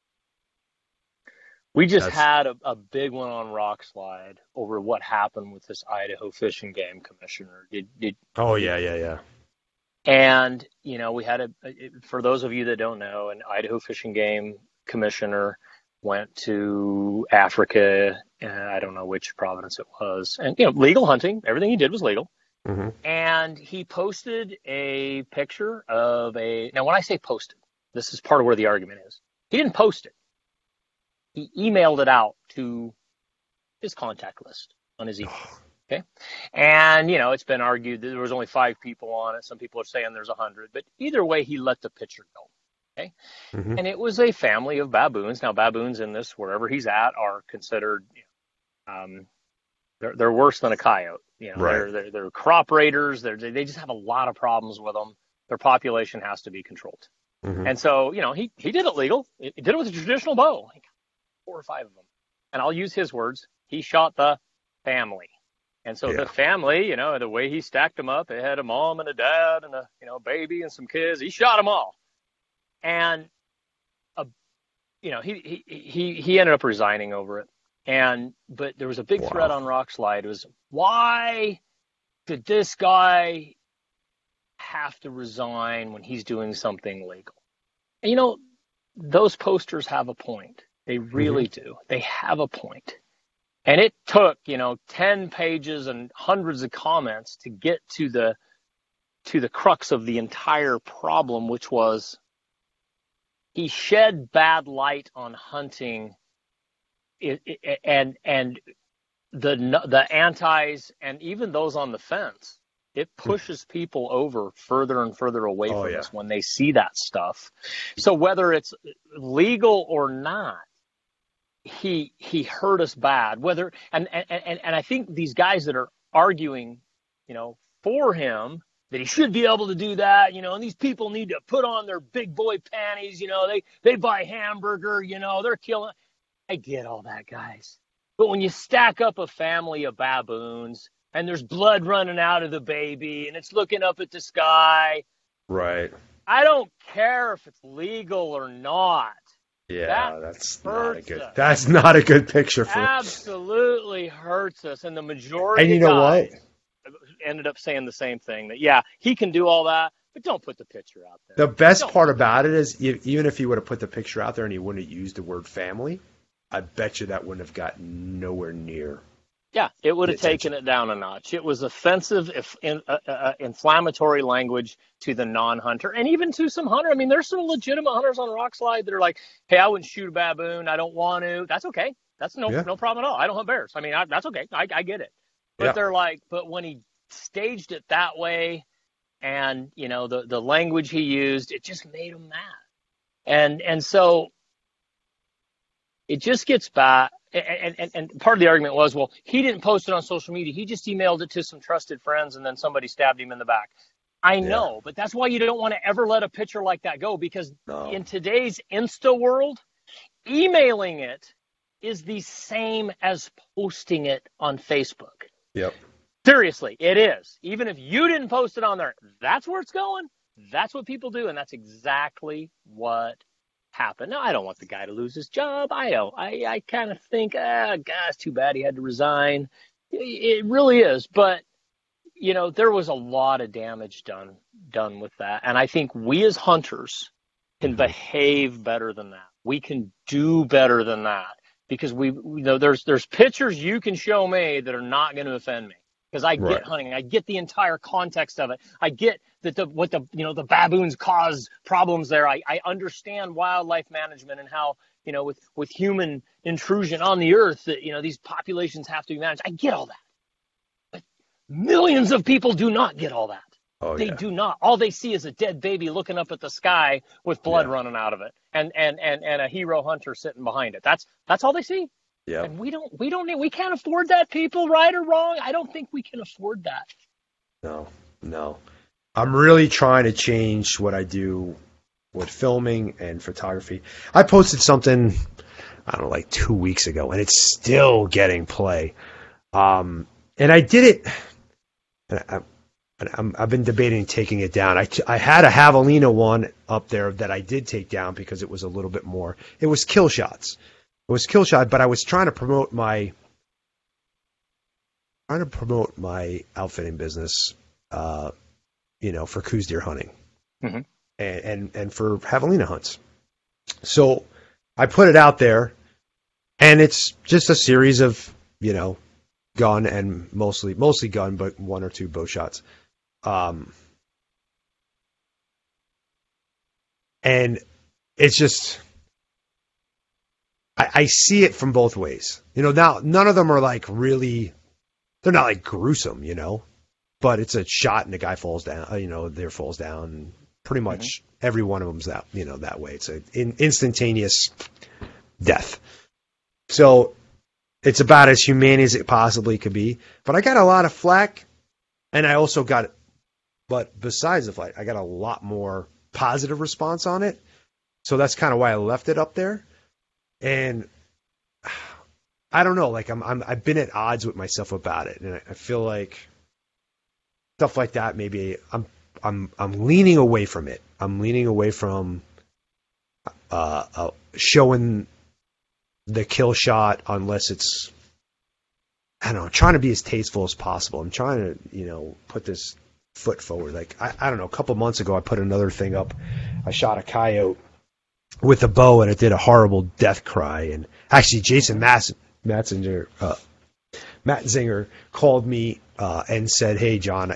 we just That's had a big one on Rock Slide over what happened with this Idaho Fish and Game Commissioner. Oh Did yeah, yeah, yeah. and we had for those of you that don't know, an Idaho Fish and Game Commissioner went to Africa. I don't know which province it was, and legal hunting. Everything he did was legal. Mm-hmm. And he posted a picture of a. Now, when I say posted, this is part of where the argument is. He didn't post it. He emailed it out to his contact list on his email. Okay. And, it's been argued that there was only 5 people on it. Some people are saying there's 100. But either way, he let the picture go. Okay. Mm-hmm. And it was a family of baboons. Now, baboons in this, wherever he's at, are considered, they're worse than a coyote. Right. They're crop raiders. They just have a lot of problems with them. Their population has to be controlled. Mm-hmm. And so, he did it legal. He did it with a traditional bow, like 4 or 5 of them. And I'll use his words. He shot the family. And so the family, the way he stacked them up, it had a mom and a dad and a, baby and some kids. He shot them all. And, he ended up resigning over it. But there was a big thread on Rock Slide. It was, why did this guy have to resign when he's doing something legal? And, those posters have a point. They really do. They have a point. And it took, 10 pages and hundreds of comments to get to the crux of the entire problem, which was he shed bad light on hunting and the antis and even those on the fence. It pushes people over further and further away from us when they see that stuff. So whether it's legal or not, he hurt us bad. And I think these guys that are arguing, for him that he should be able to do that, and these people need to put on their big boy panties, they buy hamburger, they're killing. I get all that, guys. But when you stack up a family of baboons and there's blood running out of the baby and it's looking up at the sky, right? I don't care if it's legal or not. Yeah, that's not a good picture for absolutely hurts us. And the majority and you know guys what? Ended up saying the same thing, that he can do all that, but don't put the picture out there. The best part about it is even if he would have put the picture out there and he wouldn't have used the word family, I bet you that wouldn't have gotten nowhere near. Yeah, it would have taken it down a notch. It was offensive, inflammatory language to the non-hunter and even to some hunter. I mean, there's some legitimate hunters on Rock Slide that are like, hey, I wouldn't shoot a baboon. I don't want to. That's okay. That's no problem at all. I don't hunt bears. I mean, that's okay. I get it. But they're like, but when he staged it that way and, the language he used, it just made him mad. And so it just gets back. And part of the argument was, well, he didn't post it on social media. He just emailed it to some trusted friends, and then somebody stabbed him in the back. I know, but that's why you don't want to ever let a picture like that go, because in today's Insta world, emailing it is the same as posting it on Facebook. Yep. Seriously, it is. Even if you didn't post it on there, that's where it's going. That's what people do, and that's exactly what happened. Now, I don't want the guy to lose his job. I don't. I kind of think, it's too bad he had to resign. It really is. But, there was a lot of damage done with that. And I think we as hunters can behave better than that. We can do better than that, because there's pictures you can show me that are not going to offend me. Because I get hunting, I get the entire context of it. I get that the baboons cause problems there. I understand wildlife management and how, with human intrusion on the earth that, these populations have to be managed. I get all that. But millions of people do not get all that. They do not. All they see is a dead baby looking up at the sky with blood running out of it, and a hero hunter sitting behind it. That's all they see. Yeah. And we can't afford that, people, right or wrong. I don't think we can afford that. No. I'm really trying to change what I do with filming and photography. I posted something, I don't know, like 2 weeks ago, and it's still getting play. And I did it. And I've been debating taking it down. I had a Javelina one up there that I did take down because it was a little bit more. It was kill shots. It was kill shot, but I was trying to promote my outfitting business, for Coues deer hunting, Mm-hmm. and for Javelina hunts. So I put it out there, and it's just a series of gun and mostly gun, but one or two bow shots. And it's just, I see it from both ways. Now none of them are like really, they're not like gruesome, but it's a shot and the guy falls down, deer falls down. Pretty much every one of them's that way. It's an instantaneous death. So it's about as humane as it possibly could be. But I got a lot of flack, and I also got, but besides the flack, I got a lot more positive response on it. So that's kind of why I left it up there. And I don't know, like I've been at odds with myself about it, and I feel like stuff like that. Maybe I'm leaning away from it. I'm leaning away from showing the kill shot unless it's, I don't know, trying to be as tasteful as possible. I'm trying to put this foot forward. Like I don't know, a couple months ago I put another thing up. I shot a coyote with a bow, and it did a horrible death cry. And actually, Jason Matzinger called me and said, "Hey, John,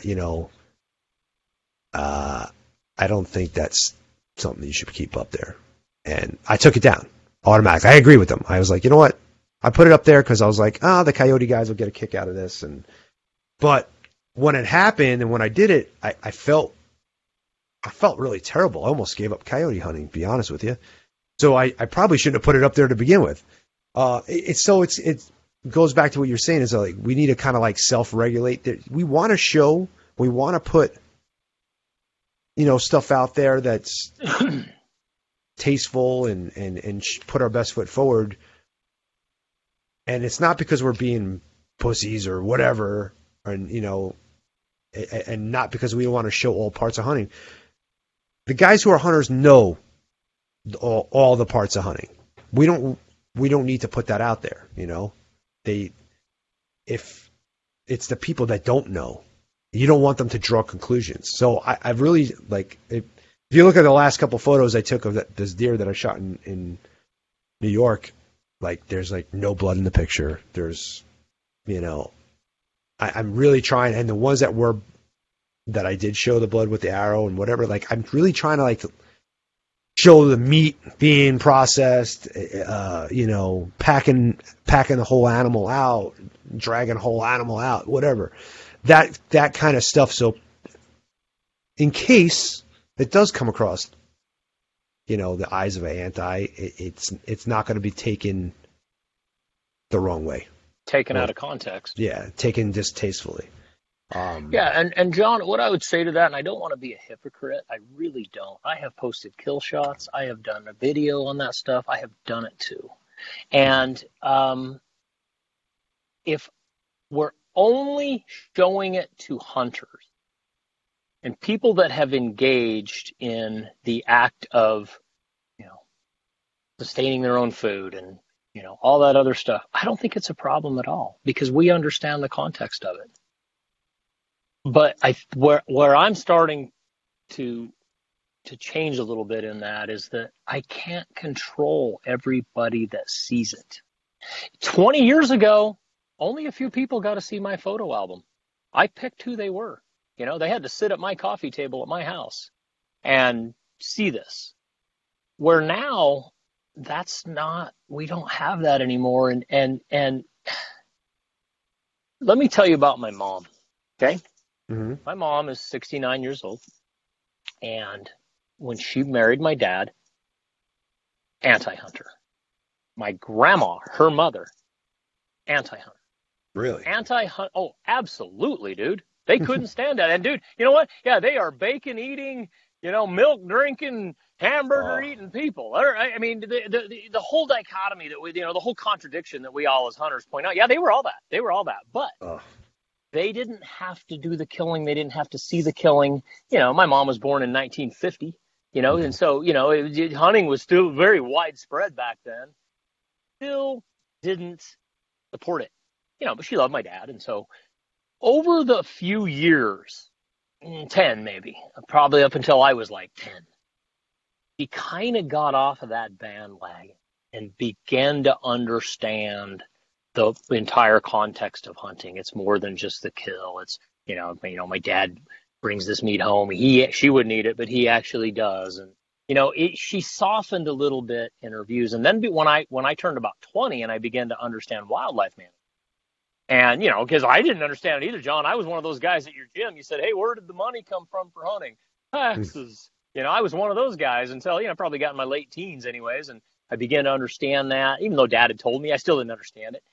I don't think that's something you should keep up there." And I took it down automatically. I agree with him. I was like, you know what? I put it up there because I was like, the coyote guys will get a kick out of this. But when it happened and when I did it, I felt really terrible. I almost gave up coyote hunting, to be honest with you. So I probably shouldn't have put it up there to begin with. It goes back to what you're saying, is like we need to kind of like self-regulate. We want to show, we want to put stuff out there that's tasteful and put our best foot forward. And it's not because we're being pussies or whatever, and not because we want to show all parts of hunting. The guys who are hunters know all the parts of hunting. We don't need to put that out there. If it's the people that don't know, you don't want them to draw conclusions. So I've really, like, if you look at the last couple photos I took of this deer that I shot in New York, like there's like no blood in the picture. There's, I'm really trying, and the ones that I did show the blood with the arrow and whatever, like I'm really trying to like show the meat being processed, packing the whole animal out, dragging the whole animal out, whatever. That kind of stuff. So in case it does come across, the eyes of an anti, it's not going to be taken the wrong way. Taken out of context. Yeah, taken distastefully. And John, what I would say to that, and I don't want to be a hypocrite, I really don't. I have posted kill shots. I have done a video on that stuff. I have done it too. And if we're only showing it to hunters and people that have engaged in the act of, sustaining their own food and, all that other stuff, I don't think it's a problem at all because we understand the context of it. But where I'm starting to change a little bit in that is that I can't control everybody that sees it. 20 years ago, only a few people got to see my photo album. I picked who they were. They had to sit at my coffee table at my house and see this. Where now, we don't have that anymore. And let me tell you about my mom, okay? Mm-hmm. My mom is 69 years old, and when she married my dad, anti-hunter. My grandma, her mother, anti-hunter. Really? Anti-hunter. Oh, absolutely, dude. They couldn't stand that. And, dude, you know what? Yeah, they are bacon-eating, milk-drinking, hamburger-eating people. I mean, the whole dichotomy that we, the whole contradiction that we all as hunters point out, yeah, they were all that. But They didn't have to do the killing. They didn't have to see the killing. My mom was born in 1950, and so, hunting was still very widespread back then. Still didn't support it, but she loved my dad. And so over the few years, 10 maybe, probably up until I was like 10, he kind of got off of that bandwagon and began to understand the entire context of hunting. It's more than just the kill. It's, my dad brings this meat home. She wouldn't eat it, but he actually does. And, she softened a little bit in her views. And then when I turned about 20 and I began to understand wildlife management, and, because I didn't understand it either, John. I was one of those guys at your gym. You said, hey, where did the money come from for hunting? Taxes. I was one of those guys until, probably got in my late teens anyways. And I began to understand that. Even though Dad had told me, I still didn't understand it.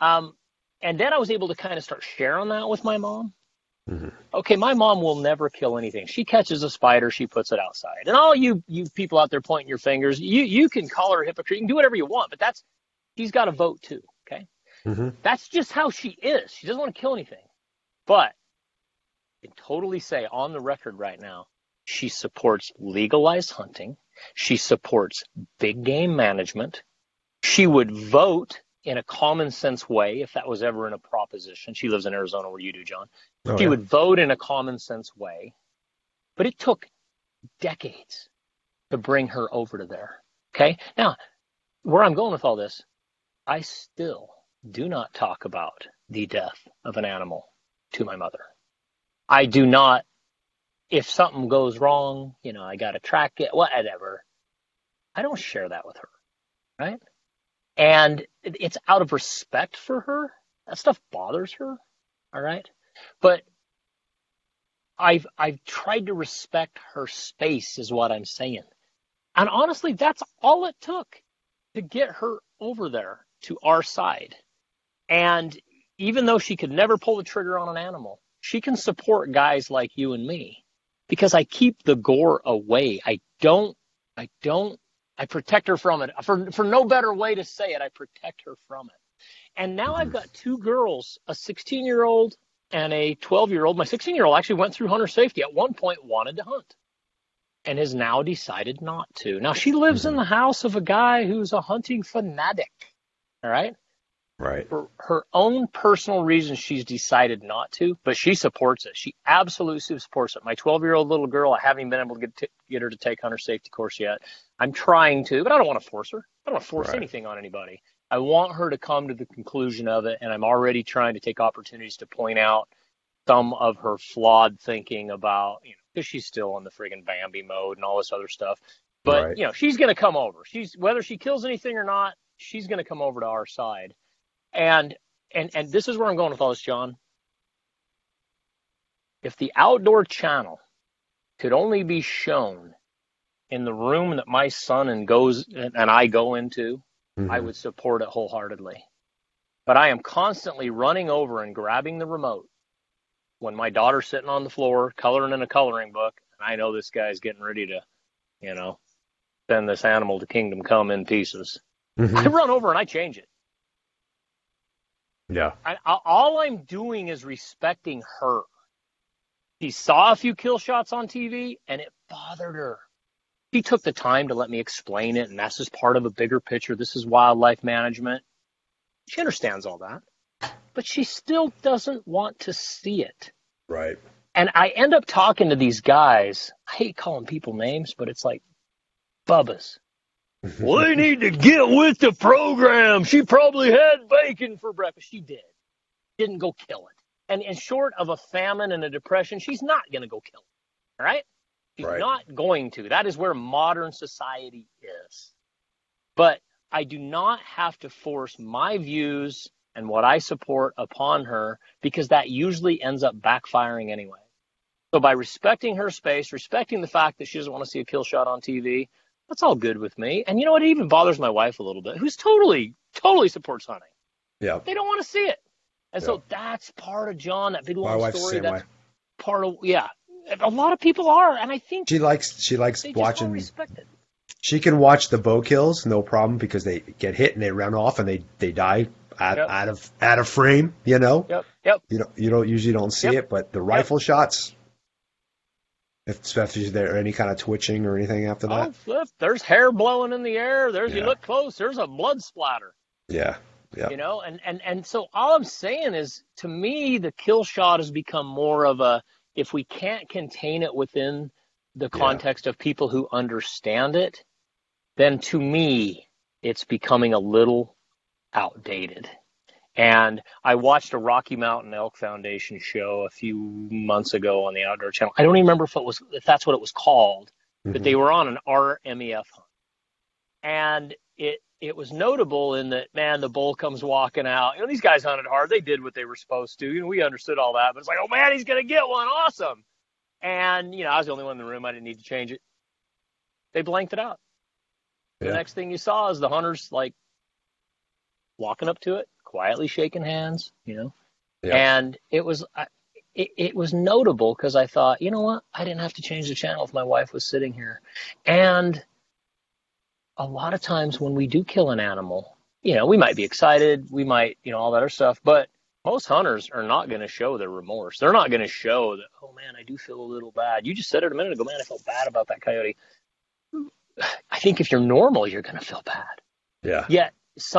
And then I was able to kind of start sharing that with my mom. Mm-hmm. Okay, my mom will never kill anything. She catches a spider, she puts it outside. And all you people out there pointing your fingers, you can call her a hypocrite. You can do whatever you want, but she's got a vote too, okay? Mm-hmm. That's just how she is. She doesn't want to kill anything. But I can totally say on the record right now, she supports legalized hunting. She supports big game management. She would vote in a common sense way if that was ever in a proposition. She lives in Arizona where you do, John. She would vote in a common sense way. But it took decades to bring her over to there. Okay? Now, where I'm going with all this, I still do not talk about the death of an animal to my mother. I do not, if something goes wrong, I got to track it, whatever. I don't share that with her, right? And it's out of respect for her. That stuff bothers her, all right? But I've tried to respect her space is what I'm saying. And honestly, that's all it took to get her over there to our side. And even though she could never pull the trigger on an animal, she can support guys like you and me because I keep the gore away. I protect her from it. For no better way to say it, I protect her from it. And now I've got two girls, a 16-year-old and a 12-year-old. My 16-year-old actually went through hunter safety. At one point wanted to hunt and has now decided not to. Now, she lives in the house of a guy who's a hunting fanatic, all right? Right. For her own personal reasons, she's decided not to, but she supports it. She absolutely supports it. My 12-year-old little girl, I haven't even been able to get her to take hunter safety course yet. I'm trying to, but I don't want to force her. I don't want to force anything on anybody. I want her to come to the conclusion of it, and I'm already trying to take opportunities to point out some of her flawed thinking about, because she's still in the friggin' Bambi mode and all this other stuff. But, she's going to come over. Whether she kills anything or not, she's going to come over to our side. And this is where I'm going with all this, John. If the Outdoor Channel could only be shown in the room that my son and I go into, I would support it wholeheartedly. But I am constantly running over and grabbing the remote when my daughter's sitting on the floor coloring in a coloring book, and I know this guy's getting ready to, send this animal to Kingdom Come in pieces. I run over and I change it. Yeah. All I'm doing is respecting her. She saw a few kill shots on TV, and it bothered her. She took the time to let me explain it, and that's just part of a bigger picture. This is wildlife management. She understands all that, but she still doesn't want to see it. Right. And I end up talking to these guys. I hate calling people names, but it's like Bubbas. Well, they need to get with the program. She probably had bacon for breakfast. She did. Didn't go kill it. And short of a famine and a depression, she's not going to go kill it. All right? She's not going to. That is where modern society is. But I do not have to force my views and what I support upon her because that usually ends up backfiring anyway. So by respecting her space, respecting the fact that she doesn't want to see a kill shot on TV, that's all good with me. And you know what? It even bothers my wife a little bit, who's totally supports hunting. Yeah. They don't want to see it. And so that's part of John, that big long story. That's way. Part of, a lot of people are. And I think she likes they watching. Just respect it. She can watch the bow kills, no problem, because they get hit and they run off and they die Yep. out of frame. You know, Yep. Yep. you don't usually don't see Yep. it, but the Yep. rifle shots, especially if there any kind of twitching or anything after that. Oh, there's hair blowing in the air. You Yeah, look close. There's a blood splatter. yeah, yeah, And so all I'm saying is, to me, the kill shot has become more of a, if we can't contain it within the yeah, context of people who understand it, then to me, it's becoming a little outdated. And I watched a Rocky Mountain Elk Foundation show a few months ago on the Outdoor Channel. I don't even remember if that's what it was called, but hmm they were on an RMEF hunt. And it was notable in that, man, the bull comes walking out. These guys hunted hard. They did what they were supposed to. We understood all that. But it's like, oh, man, he's going to get one. Awesome. And, I was the only one in the room. I didn't need to change it. They blanked it out. The yeah, next thing you saw is the hunters, like, walking up to it, quietly shaking hands, yeah, And it was notable because I thought, you know what? I didn't have to change the channel if my wife was sitting here. And a lot of times when we do kill an animal, we might be excited, we might, all that other stuff, but most hunters are not going to show their remorse. They're not going to show that, oh man, I do feel a little bad. You just said it a minute ago, man, I felt bad about that coyote. I think if you're normal, you're going to feel bad. yeah, Yet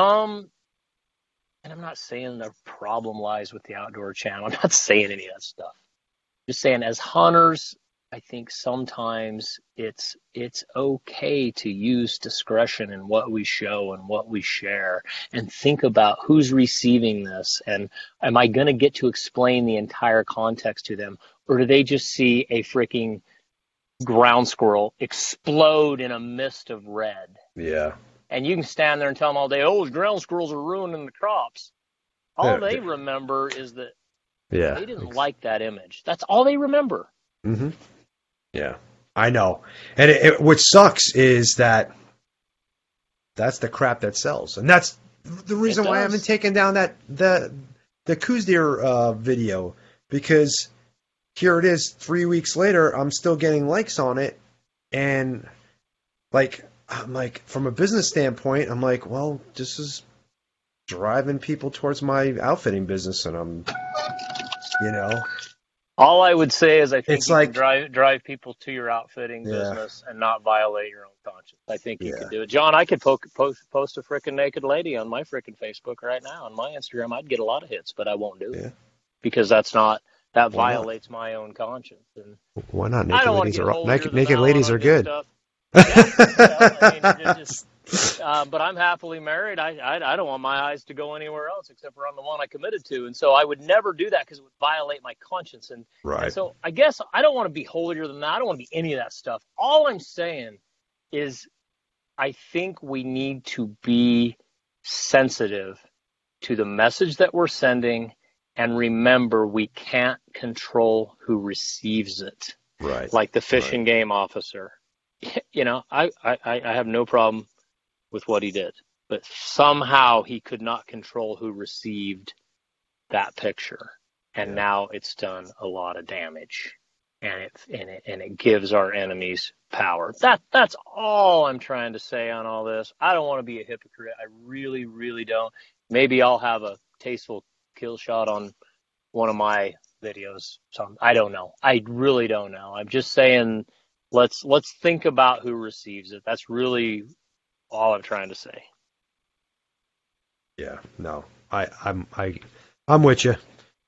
and I'm not saying the problem lies with the Outdoor Channel. I'm not saying any of that stuff. Just saying, as hunters, I think sometimes it's okay to use discretion in what we show and what we share, and think about who's receiving this, and am I going to get to explain the entire context to them, or do they just see a freaking ground squirrel explode in a mist of red? yeah. And you can stand there and tell them all day, oh, those ground squirrels are ruining the crops. All they Yeah. remember is that Yeah. they didn't like that image. That's all they remember. Mm-hmm. Yeah, I know. And what sucks is that that's the crap that sells, and that's the reason why I haven't taken down the Coues deer video, because here it is 3 weeks later, I'm still getting likes on it, and I'm like, from a business standpoint, I'm like, well, this is driving people towards my outfitting business, and I'm, All I would say is I think It's you like- can drive people to your outfitting business and not violate your own conscience. I think you Yeah. can do it. John, I could post a frickin' naked lady on my frickin' Facebook right now. On my Instagram, I'd get a lot of hits, but I won't do it. Because that Why not? violates my own conscience. And Why not? I don't want to get holier than Naked thou ladies on are this good. stuff. But I'm happily married. I don't want my eyes to go anywhere else except for on the one I committed to, and so I would never do that because it would violate my conscience. And so I guess I don't want to be holier than that. I don't want to be any of that stuff. All I'm saying is I think we need to be sensitive to the message that we're sending, and remember we can't control who receives it. Right. Like the fish and game officer. I have no problem with what he did, but somehow he could not control who received that picture, and now it's done a lot of damage, and it gives our enemies power. That's all I'm trying to say on all this. I don't want to be a hypocrite. I really, really don't. Maybe I'll have a tasteful kill shot on one of my videos. I don't know. I really don't know. I'm just saying, let's think about who receives it. That's really all I'm trying to say. Yeah. No. I'm with you.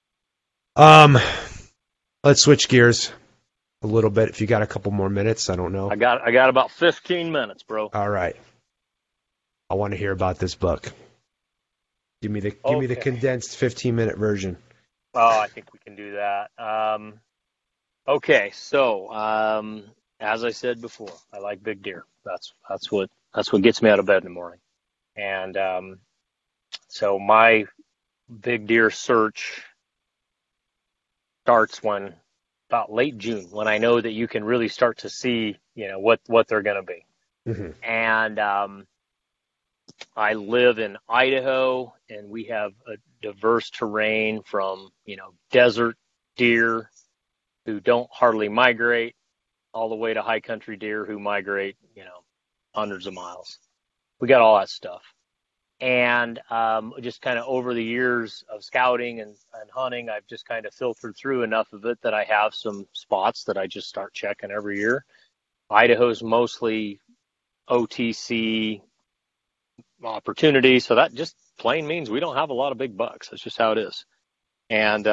Let's switch gears a little bit. If you got a couple more minutes, I don't know. I got about 15 minutes, bro. All right. I want to hear about this buck. Give me the condensed 15-minute version. Oh, I think we can do that. Okay, so as I said before, I like big deer. That's what gets me out of bed in the morning. And so my big deer search starts about late June, when I know that you can really start to see, what they're going to be. Mm-hmm. And I live in Idaho, and we have a diverse terrain from, desert deer who don't hardly migrate all the way to high country deer who migrate, hundreds of miles. We got all that stuff. And just kind of over the years of scouting and hunting, I've just kind of filtered through enough of it that I have some spots that I just start checking every year. Idaho's mostly OTC opportunity, so that just plain means we don't have a lot of big bucks. That's just how it is. And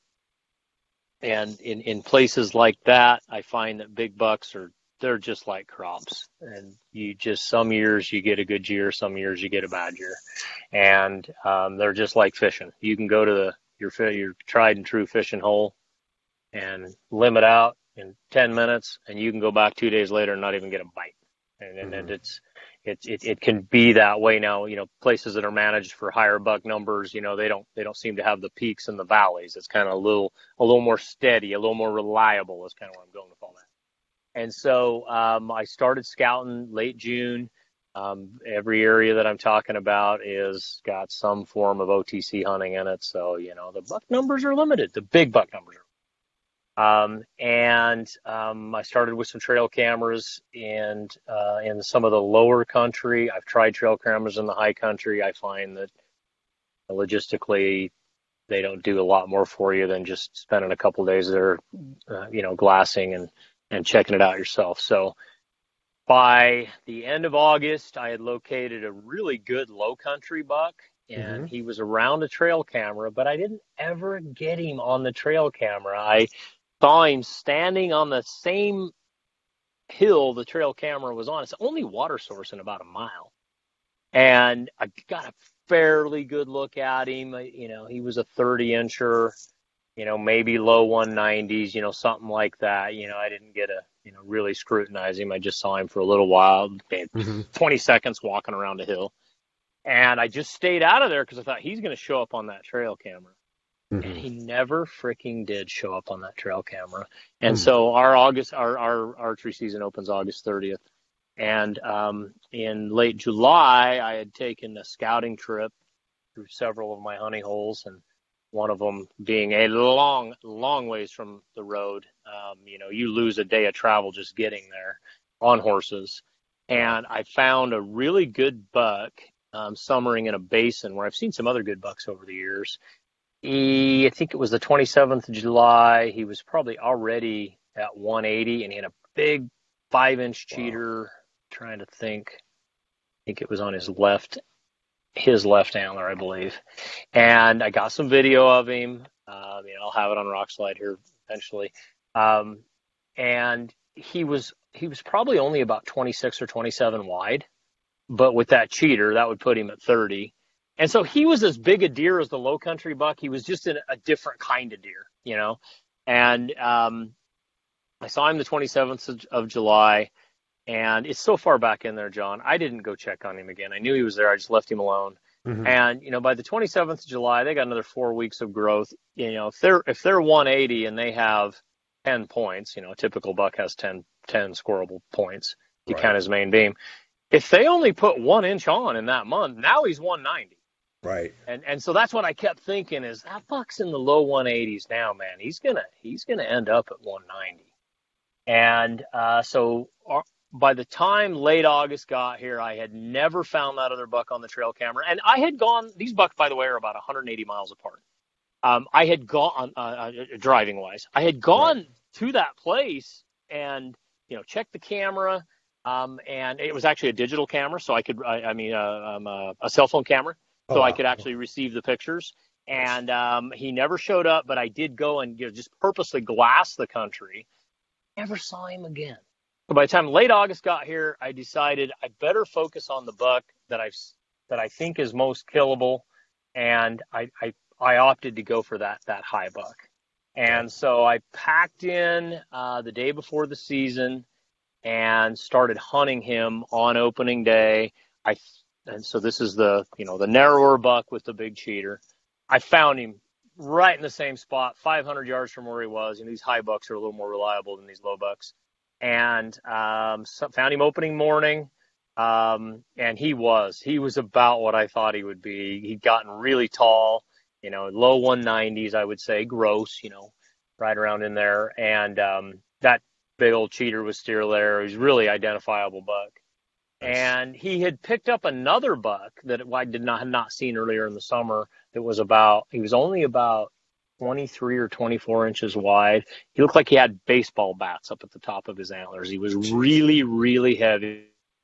in places like that, I find that big bucks they're just like crops, and some years you get a good year, some years you get a bad year, and they're just like fishing. You can go to your tried and true fishing hole and limit out in 10 minutes, and you can go back 2 days later and not even get a bite. And it can be that way now. Places that are managed for higher buck numbers, they don't seem to have the peaks and the valleys. It's kind of a little more steady, a little more reliable is kind of where I'm going with all that. And so I started scouting late June. Every area that I'm talking about is got some form of OTC hunting in it. So, the buck numbers are limited. The big buck numbers are. I started with some trail cameras and in some of the lower country. I've tried trail cameras in the high country. I find that logistically they don't do a lot more for you than just spending a couple of days there, glassing and checking it out yourself. So by the end of August, I had located a really good low country buck, and he was around a trail camera, but I didn't ever get him on the trail camera. I saw him standing on the same hill the trail camera was on. It's the only water source in about a mile. And I got a fairly good look at him. He was a 30-incher, maybe low 190s, something like that. I didn't get to, really scrutinize him. I just saw him for a little while, 20 seconds walking around a hill. And I just stayed out of there because I thought he's going to show up on that trail camera. And he never freaking did show up on that trail camera. And so our archery season opens August 30th. And in late July, I had taken a scouting trip through several of my honey holes, and one of them being a long, long ways from the road. You lose a day of travel just getting there on horses. And I found a really good buck summering in a basin where I've seen some other good bucks over the years. I think it was the 27th of July. He was probably already at 180, and he had a big 5-inch cheater. Wow. Trying to think. I think it was on his left antler, I believe. And I got some video of him. I'll have it on Rockslide here eventually. And he was probably only about 26 or 27 wide, but with that cheater, that would put him at 30. And so he was as big a deer as the low country buck. He was just a different kind of deer, And I saw him the 27th of July. And it's so far back in there, John, I didn't go check on him again. I knew he was there. I just left him alone. And, by the 27th of July, they got another 4 weeks of growth. If they're 180 and they have 10 points, a typical buck has 10 scoreable points. You count his main beam. If they only put 1 inch on in that month, now he's 190. Right. And so that's what I kept thinking is that buck's in the low 180s now, man. He's gonna end up at 190. And so by the time late August got here, I had never found that other buck on the trail camera. And I had gone, these bucks, by the way, are about 180 miles apart. I had gone, driving wise, I had gone to that place and, checked the camera. And it was actually a digital camera. So I could, a cell phone camera. So I could actually receive the pictures. And he never showed up, but I did go and just purposely glass the country. Never saw him again. So by the time late August got here, I decided I better focus on the buck that I think is most killable, and I opted to go for that high buck. And so I packed in the day before the season and started hunting him on opening day. And so this is the narrower buck with the big cheater. I found him right in the same spot, 500 yards from where he was. These high bucks are a little more reliable than these low bucks. And found him opening morning, and he was about what I thought he would be. He'd gotten really tall, low 190s, I would say, gross, right around in there. And that big old cheater was still there. He was really identifiable buck. And he had picked up another buck that I had not seen earlier in the summer. That was he was only about 23 or 24 inches wide. He looked like he had baseball bats up at the top of his antlers. He was really, really heavy.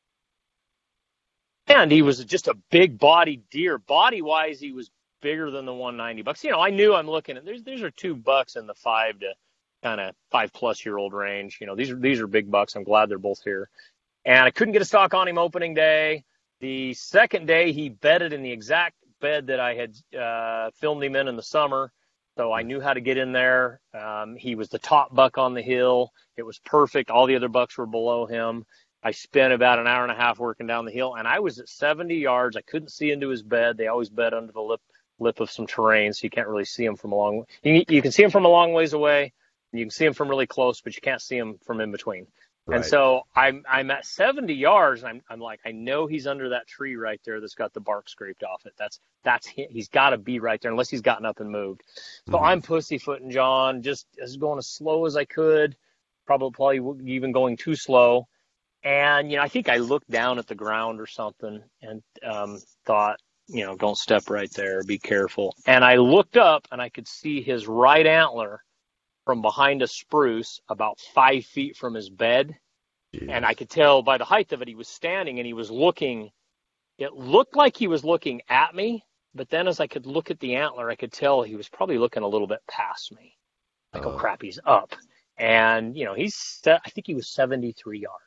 And he was just a big bodied deer. Body wise, he was bigger than the 190 bucks. You know, I knew I'm looking at, these are 2 bucks in the 5 to kind of 5+ year old range. You know, these are big bucks. I'm glad they're both here. And I couldn't get a stock on him opening day. The second day, he bedded in the exact bed that I had filmed him in the summer. So I knew how to get in there. He was the top buck on the hill. It was perfect. All the other bucks were below him. I spent about an hour and a half working down the hill, and I was at 70 yards. I couldn't see into his bed. They always bed under the lip of some terrain, so you can't really see him from a long way. You can see him from a long ways away. You can see him from really close, but you can't see him from in between. Right. And so I'm at 70 yards, and I'm like, I know he's under that tree right there that's got the bark scraped off it. That's him. He's got to be right there unless he's gotten up and moved. So I'm pussyfooting, John, just going as slow as I could, probably even going too slow. And, you know, I think I looked down at the ground or something and thought, you know, don't step right there. Be careful. And I looked up and I could see his right antler from behind a spruce about 5 feet from his bed. Jeez. And I could tell by the height of it, he was standing and he was looking. It looked like he was looking at me. But then as I could look at the antler, I could tell he was probably looking a little bit past me. Like, oh crap, he's up. And, you know, I think he was 73 yards.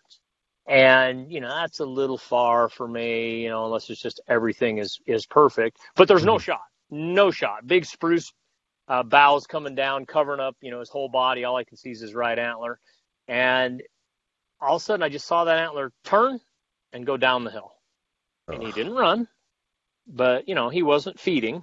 And, you know, that's a little far for me, you know, unless it's just everything is perfect. But there's no shot. Big spruce boughs coming down, covering up, you know, his whole body. All I can see is his right antler. And all of a sudden, I just saw that antler turn and go down the hill. And he didn't run, but, you know, he wasn't feeding.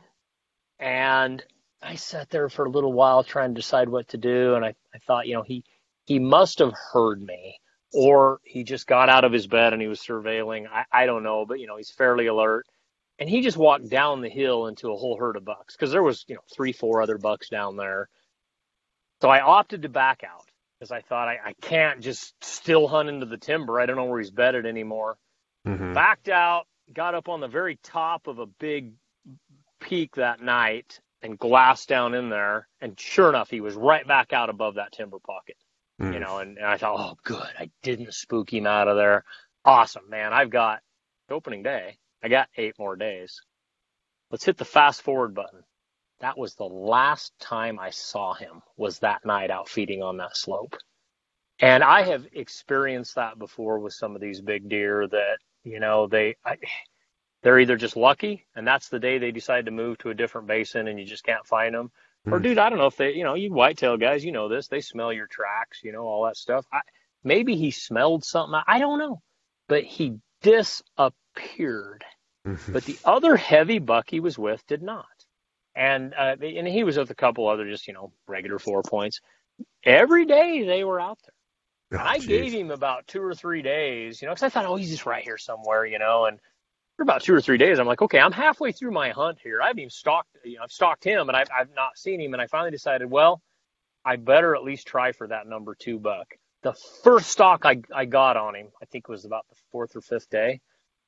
And I sat there for a little while trying to decide what to do. And I thought, you know, he must have heard me. Or he just got out of his bed and he was surveilling. I don't know, but, you know, he's fairly alert. And he just walked down the hill into a whole herd of bucks because there was, you know, 3-4 other bucks down there. So I opted to back out because I thought I can't just still hunt into the timber. I don't know where he's bedded anymore. Mm-hmm. Backed out, got up on the very top of a big peak that night and glassed down in there. And sure enough, he was right back out above that timber pocket. You know, and I thought, oh, good. I didn't spook him out of there. Awesome, man. I've got opening day. I got 8 more days. Let's hit the fast forward button. That was the last time I saw him was that night out feeding on that slope. And I have experienced that before with some of these big deer that, you know, they're either just lucky and that's the day they decide to move to a different basin and you just can't find them. Or, dude, I don't know if they, you know, you whitetail guys, you know this. They smell your tracks, you know, all that stuff. Maybe he smelled something. I don't know. But he disappeared. But the other heavy buck he was with did not. And he was with a couple other just, you know, regular 4 points. Every day they were out there. And I gave him about 2 or 3 days, you know, because I thought, oh, he's just right here somewhere, you know, and for about 2 or 3 days, I'm like, okay, I'm halfway through my hunt here. I've even I've stalked him, and I've not seen him. And I finally decided, well, I better at least try for that number 2 buck. The first stalk I got on him, I think it was about the 4th or 5th day.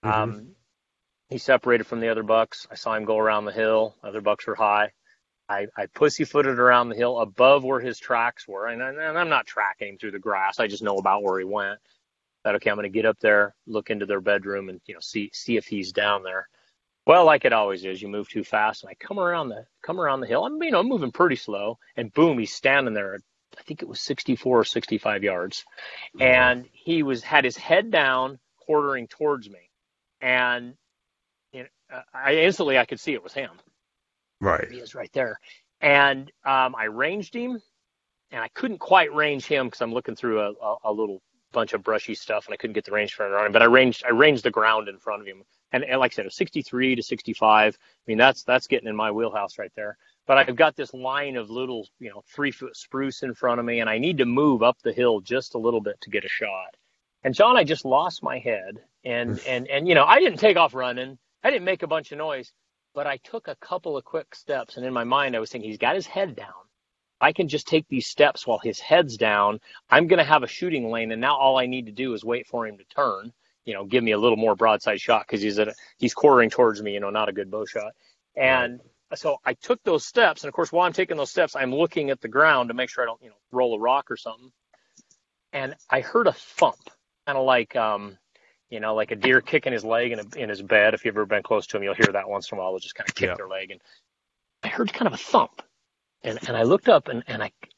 He separated from the other bucks. I saw him go around the hill. Other bucks were high. I pussyfooted around the hill above where his tracks were. And I'm not tracking him through the grass. I just know about where he went. Thought, okay, I'm going to get up there, look into their bedroom, and, you know, see if he's down there. Well, like it always is, you move too fast, and I come around the hill. I'm, you know, moving pretty slow, and boom, he's standing there. I think it was 64 or 65 yards, and he had his head down, quartering towards me, and you know, I could see it was him. Right, he is right there, and I ranged him, and I couldn't quite range him because I'm looking through a little bunch of brushy stuff, and I couldn't get the range on him. But I ranged the ground in front of him, and like I said, it was 63 to 65. I mean, that's getting in my wheelhouse right there. But I've got this line of little, you know, 3-foot spruce in front of me, and I need to move up the hill just a little bit to get a shot. And John, I just lost my head, and you know, I didn't take off running. I didn't make a bunch of noise, but I took a couple of quick steps, and in my mind, I was thinking, he's got his head down. I can just take these steps while his head's down. I'm going to have a shooting lane, and now all I need to do is wait for him to turn. give me a little more broadside shot because he's quartering towards me, not a good bow shot. And so I took those steps. And of course, while I'm taking those steps, I'm looking at the ground to make sure I don't, roll a rock or something. And I heard a thump, kind of like, like a deer kicking his leg in his bed. If you've ever been close to him, you'll hear that once in a while. They'll just kind of kick their leg. And I heard kind of a thump. And I looked up and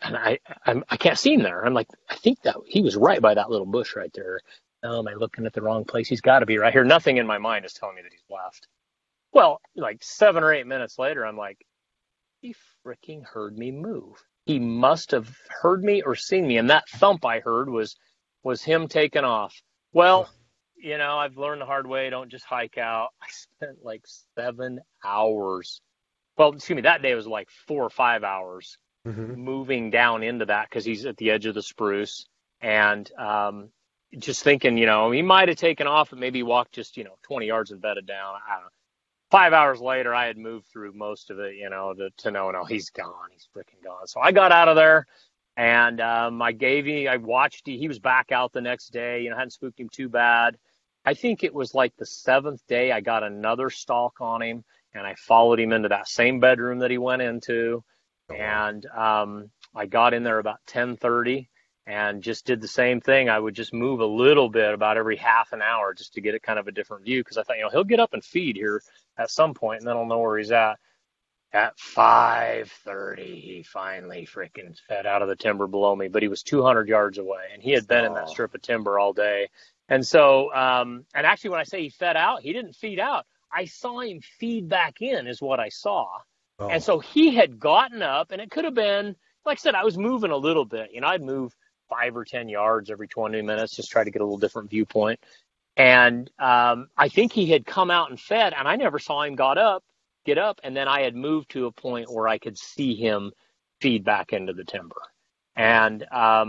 I can't see him there. I'm like, I think that he was right by that little bush right there. Oh, am I looking at the wrong place? He's got to be right here. Nothing in my mind is telling me that he's left. Well, like 7 or 8 minutes later, I'm like, he freaking heard me move. He must have heard me or seen me. And that thump I heard was him taking off. Well, I've learned the hard way. Don't just hike out. I spent like 7 hours. Well, excuse me, that day was like 4 or 5 hours moving down into that because he's at the edge of the spruce. And just thinking, he might have taken off and maybe walked just, 20 yards and bedded down. I don't know. 5 hours later, I had moved through most of it, to know, no, he's gone. He's freaking gone. So I got out of there and I watched, he was back out the next day, hadn't spooked him too bad. I think it was like the 7th day I got another stalk on him and I followed him into that same bedroom that he went into. And I got in there about 10:30 and just did the same thing. I would just move a little bit about every half an hour just to get it kind of a different view. Cause I thought, he'll get up and feed here at some point and then I'll know where he's at. At 5:30, he finally freaking fed out of the timber below me, but he was 200 yards away and he had been in that strip of timber all day. And so, and actually when I say he fed out, he didn't feed out. I saw him feed back in is what I saw. Oh. And so he had gotten up and it could have been, like I said, I was moving a little bit, I'd move 5 or 10 yards every 20 minutes, just try to get a little different viewpoint. And I think he had come out and fed, and I never saw him get up, and then I had moved to a point where I could see him feed back into the timber. And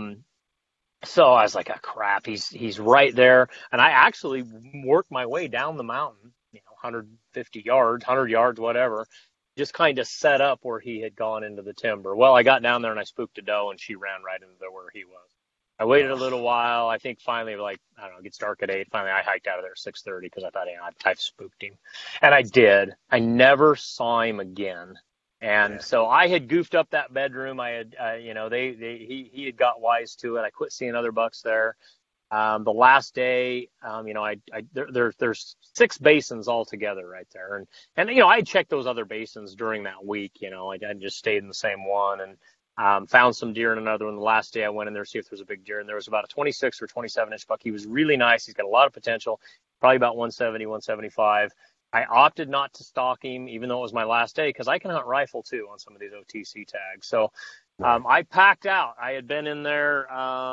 so I was like, oh, crap, he's right there. And I actually worked my way down the mountain, 150 yards, 100 yards, whatever, just kind of set up where he had gone into the timber. Well, I got down there and I spooked a doe and she ran right into where he was. I waited a little while. I think finally, it gets dark at 8. Finally, I hiked out of there at 6:30 because I thought, I've spooked him. And I did. I never saw him again. And so I had goofed up that bedroom. I had, he had got wise to it. I quit seeing other bucks there. The last day, there's 6 basins altogether right there. And I had checked those other basins during that week. I just stayed in the same one and found some deer in another one. The last day I went in there to see if there was a big deer, and there was about a 26 or 27 inch buck. He was really nice. He's got a lot of potential, probably about 170, 175. I opted not to stalk him, even though it was my last day, because I can hunt rifle too on some of these OTC tags. So I packed out. I had been in there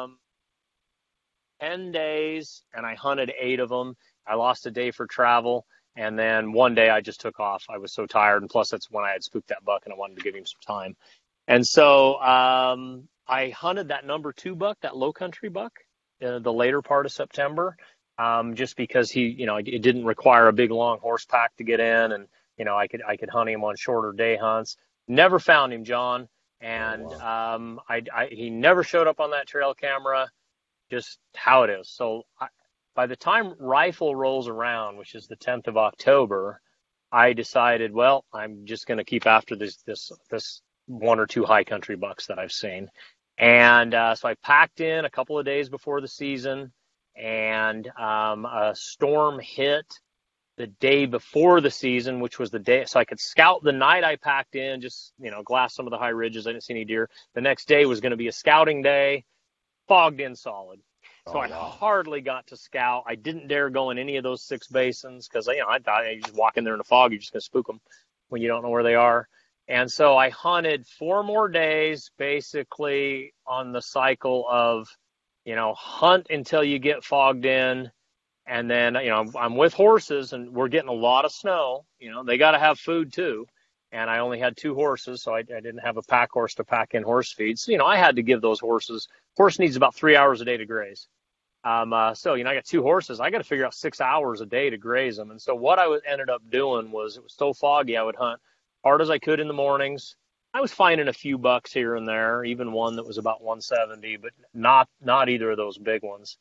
10 days, and I hunted 8 of them. I lost a day for travel, and then one day I just took off. I was so tired, and plus that's when I had spooked that buck, and I wanted to give him some time. And so I hunted that number 2 buck, that low country buck, the later part of September, just because it didn't require a big long horse pack to get in, and I could hunt him on shorter day hunts. Never found him, John, and he never showed up on that trail camera. Just how it is. So by the time rifle rolls around, which is the 10th of October, I decided, well, I'm just going to keep after this 1 or 2 high country bucks that I've seen. And so I packed in a couple of days before the season, and a storm hit the day before the season, which was the day. So I could scout the night I packed in, just, glass some of the high ridges. I didn't see any deer. The next day was going to be a scouting day, fogged in solid. So I hardly got to scout. I didn't dare go in any of those 6 basins because, I thought you just walk in there in the fog, you're just going to spook them when you don't know where they are. And so I hunted 4 more days, basically on the cycle of, hunt until you get fogged in. And then, I'm with horses and we're getting a lot of snow. They got to have food too. And I only had 2 horses, so I didn't have a pack horse to pack in horse feed. So, I had to give those horses. Horse needs about 3 hours a day to graze. So, I got 2 horses. I got to figure out 6 hours a day to graze them. And so what I ended up doing was, it was so foggy, I would hunt hard as I could in the mornings. I was finding a few bucks here and there, even one that was about 170, but not either of those big ones.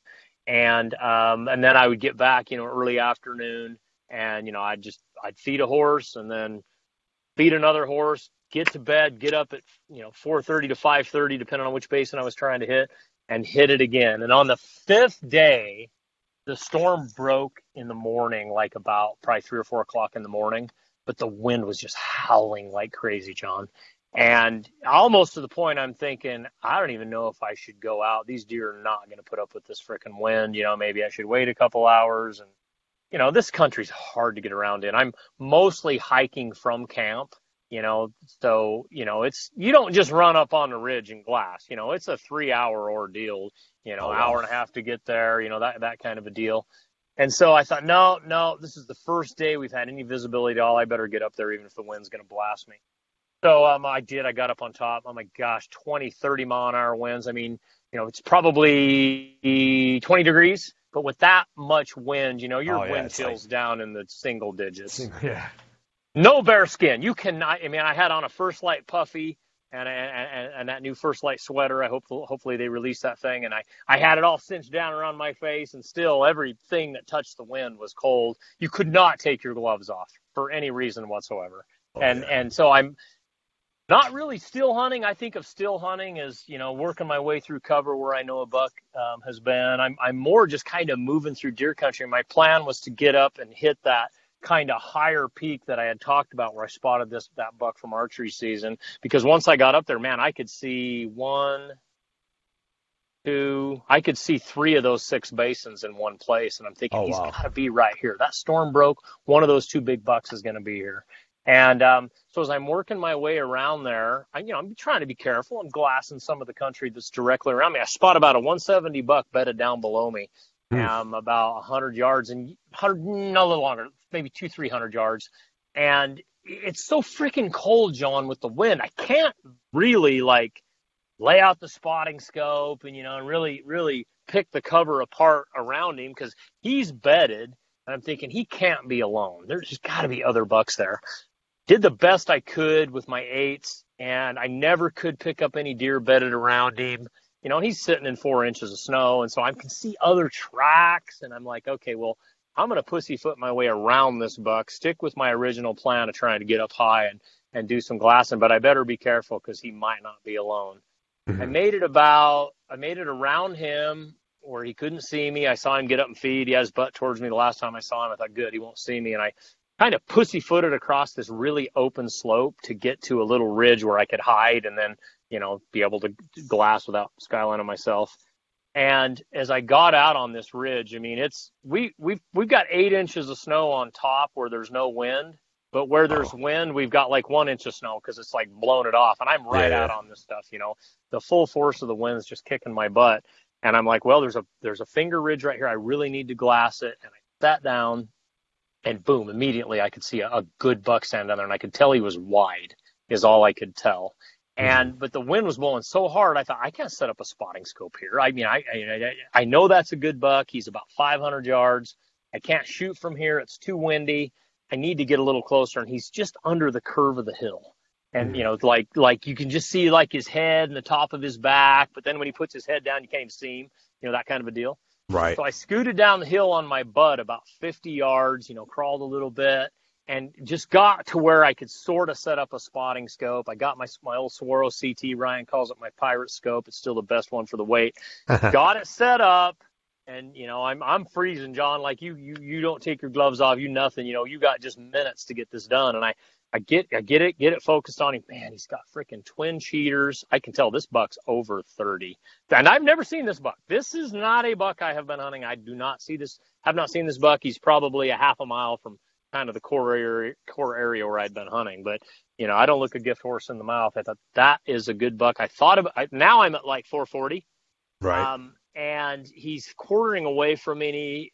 And then I would get back, early afternoon, and I'd feed a horse and then feed another horse, get to bed, get up at 4:30 to 5:30, depending on which basin I was trying to hit, and hit it again. And on the fifth day, the storm broke in the morning, like about probably 3 or 4 o'clock in the morning, but the wind was just howling like crazy, John. And almost to the point I'm thinking, I don't even know if I should go out. These deer are not going to put up with this freaking wind. Maybe I should wait a couple hours. And, this country's hard to get around in. I'm mostly hiking from camp, so, you don't just run up on the ridge and glass. It's a 3-hour ordeal, hour and a half to get there, that kind of a deal. And so I thought, no, this is the first day we've had any visibility at all. I better get up there even if the wind's going to blast me. So I did. I got up on top. Oh, my gosh, 20, 30 mile an hour winds. I mean, it's probably 20 degrees, but with that much wind, your wind chill's down in the single digits. Yeah. No bear skin. You cannot. I mean, I had on a First Light puffy and that new First Light sweater. Hopefully they released that thing. And I had it all cinched down around my face, and still everything that touched the wind was cold. You could not take your gloves off for any reason whatsoever. And so I'm not really still hunting. I think of still hunting as, working my way through cover where I know a buck has been. I'm more just kind of moving through deer country. My plan was to get up and hit that kind of higher peak that I had talked about where I spotted that buck from archery season. Because once I got up there, man, I could see I could see 3 of those 6 basins in one place. And I'm thinking, he's got to be right here. That storm broke. One of those 2 big bucks is going to be here. And so as I'm working my way around there, I'm trying to be careful. I'm glassing some of the country that's directly around me. I spot about a 170 buck bedded down below me, about 100 yards and a little longer, maybe 200-300 yards. And it's so freaking cold, John, with the wind. I can't really lay out the spotting scope and, and really, really pick the cover apart around him because he's bedded. And I'm thinking he can't be alone. There's got to be other bucks there. Did the best I could with my 8s, and I never could pick up any deer bedded around him. He's sitting in 4 inches of snow, and so I can see other tracks, and I'm like, okay, well, I'm going to pussyfoot my way around this buck, stick with my original plan of trying to get up high and do some glassing, but I better be careful because he might not be alone. Mm-hmm. I made it around him where he couldn't see me. I saw him get up and feed. He had his butt towards me the last time I saw him. I thought, good, he won't see me, and I kind of pussyfooted across this really open slope to get to a little ridge where I could hide and then, be able to glass without skylining myself. And as I got out on this ridge, I mean, we've got 8 inches of snow on top where there's no wind, but where there's wind, we've got like 1 inch of snow because it's like blown it off. And I'm right out on this stuff, the full force of the wind is just kicking my butt. And I'm like, well, there's a finger ridge right here. I really need to glass it. And I sat down. And boom, immediately I could see a good buck stand down there, and I could tell he was wide, is all I could tell. But the wind was blowing so hard, I thought, I can't set up a spotting scope here. I mean, I know that's a good buck. He's about 500 yards. I can't shoot from here. It's too windy. I need to get a little closer, and he's just under the curve of the hill. And, like you can just see like his head and the top of his back, but then when he puts his head down, you can't even see him, that kind of a deal. Right. So I scooted down the hill on my butt about 50 yards, crawled a little bit and just got to where I could sort of set up a spotting scope. I got my old Saguaro CT. Ryan calls it my pirate scope. It's still the best one for the weight. Got it set up. And, I'm freezing, John, like you don't take your gloves off, nothing, you got just minutes to get this done. And I get it focused on him. Man, he's got freaking twin cheaters. I can tell this buck's over 30. And I've never seen this buck. This is not a buck I have been hunting. I have not seen this buck. He's probably a half a mile from kind of the core area where I'd been hunting. But, I don't look a gift horse in the mouth. I thought that is a good buck. Now I'm at like 440. Right. And he's quartering away from me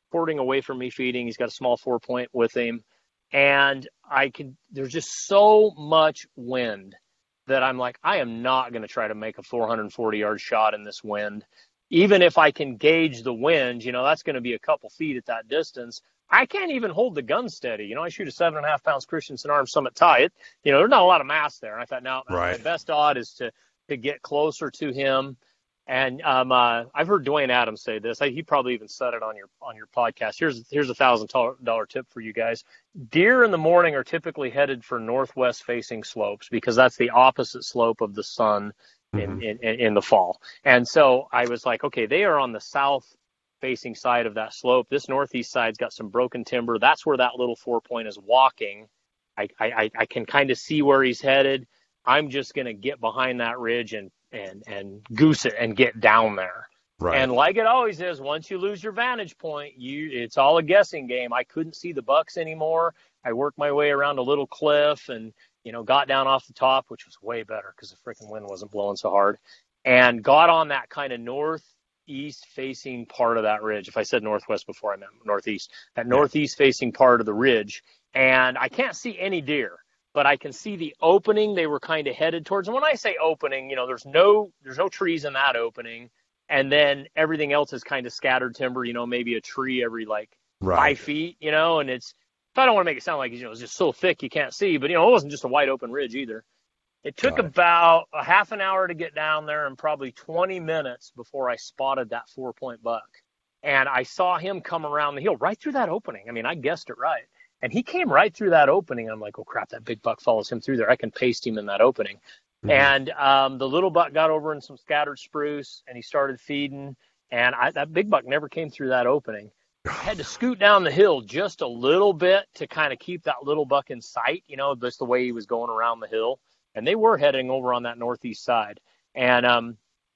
feeding. He's got a small 4-point with him. And there's just so much wind that I'm like, I am not going to try to make a 440-yard shot in this wind. Even if I can gauge the wind, that's going to be a couple feet at that distance. I can't even hold the gun steady. I shoot a 7.5 pounds Christensen Arm Summit tie. There's not a lot of mass there. And I thought, no, my best odd is to get closer to him And I've heard Dwayne Adams say this. He probably even said it on your podcast. Here's a $1,000 tip for you guys. Deer in the morning are typically headed for northwest facing slopes because that's the opposite slope of the sun in the fall. And so I was like, okay, they are on the south facing side of that slope. This northeast side's got some broken timber. That's where that little 4-point is walking. I can kind of see where he's headed. I'm just going to get behind that ridge and goose it and get down there. Right. And like it always is, once you lose your vantage point, it's all a guessing game. I couldn't see the bucks anymore. I worked my way around a little cliff and, got down off the top, which was way better because the freaking wind wasn't blowing so hard, and got on that kind of northeast facing part of that ridge. If I said northwest before, I meant northeast. That northeast facing part of the ridge. And I can't see any deer, but I can see the opening they were kind of headed towards. And when I say opening, there's no trees in that opening. And then everything else is kind of scattered timber, maybe a tree every 5 feet, and I don't want to make it sound like, it's just so thick you can't see, but, it wasn't just a wide open ridge either. It took about a half an hour to get down there and probably 20 minutes before I spotted that 4-point buck. And I saw him come around the hill right through that opening. I mean, I guessed it right. And he came right through that opening. I'm like, oh, crap, that big buck follows him through there. I can paste him in that opening. And the little buck got over in some scattered spruce, and he started feeding. And that big buck never came through that opening. I had to scoot down the hill just a little bit to kind of keep that little buck in sight, just the way he was going around the hill. And they were heading over on that northeast side. And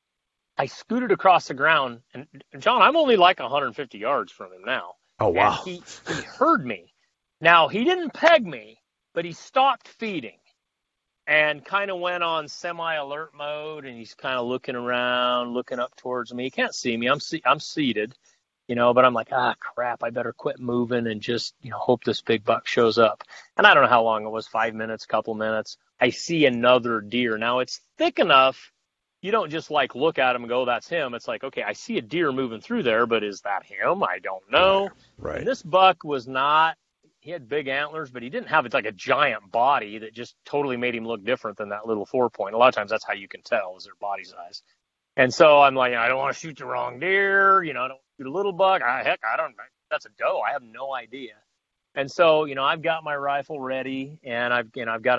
I scooted across the ground. And, John, I'm only like 150 yards from him now. Oh, wow. And he heard me. Now, he didn't peg me, but he stopped feeding and kind of went on semi-alert mode, and he's kind of looking around, looking up towards me. He can't see me. I'm seated, but I'm like, crap, I better quit moving and just, hope this big buck shows up. And I don't know how long it was, 5 minutes, couple minutes. I see another deer. Now, it's thick enough. You don't just look at him and go, that's him. It's like, okay, I see a deer moving through there, but is that him? I don't know. Right. And this buck was not. He had big antlers, but he didn't have a giant body that just totally made him look different than that little 4-point. A lot of times that's how you can tell is their body size. And so I'm like, I don't want to shoot the wrong deer. I don't want to shoot a little buck. Heck, I don't. That's a doe. I have no idea. And so, I've got my rifle ready, and I've got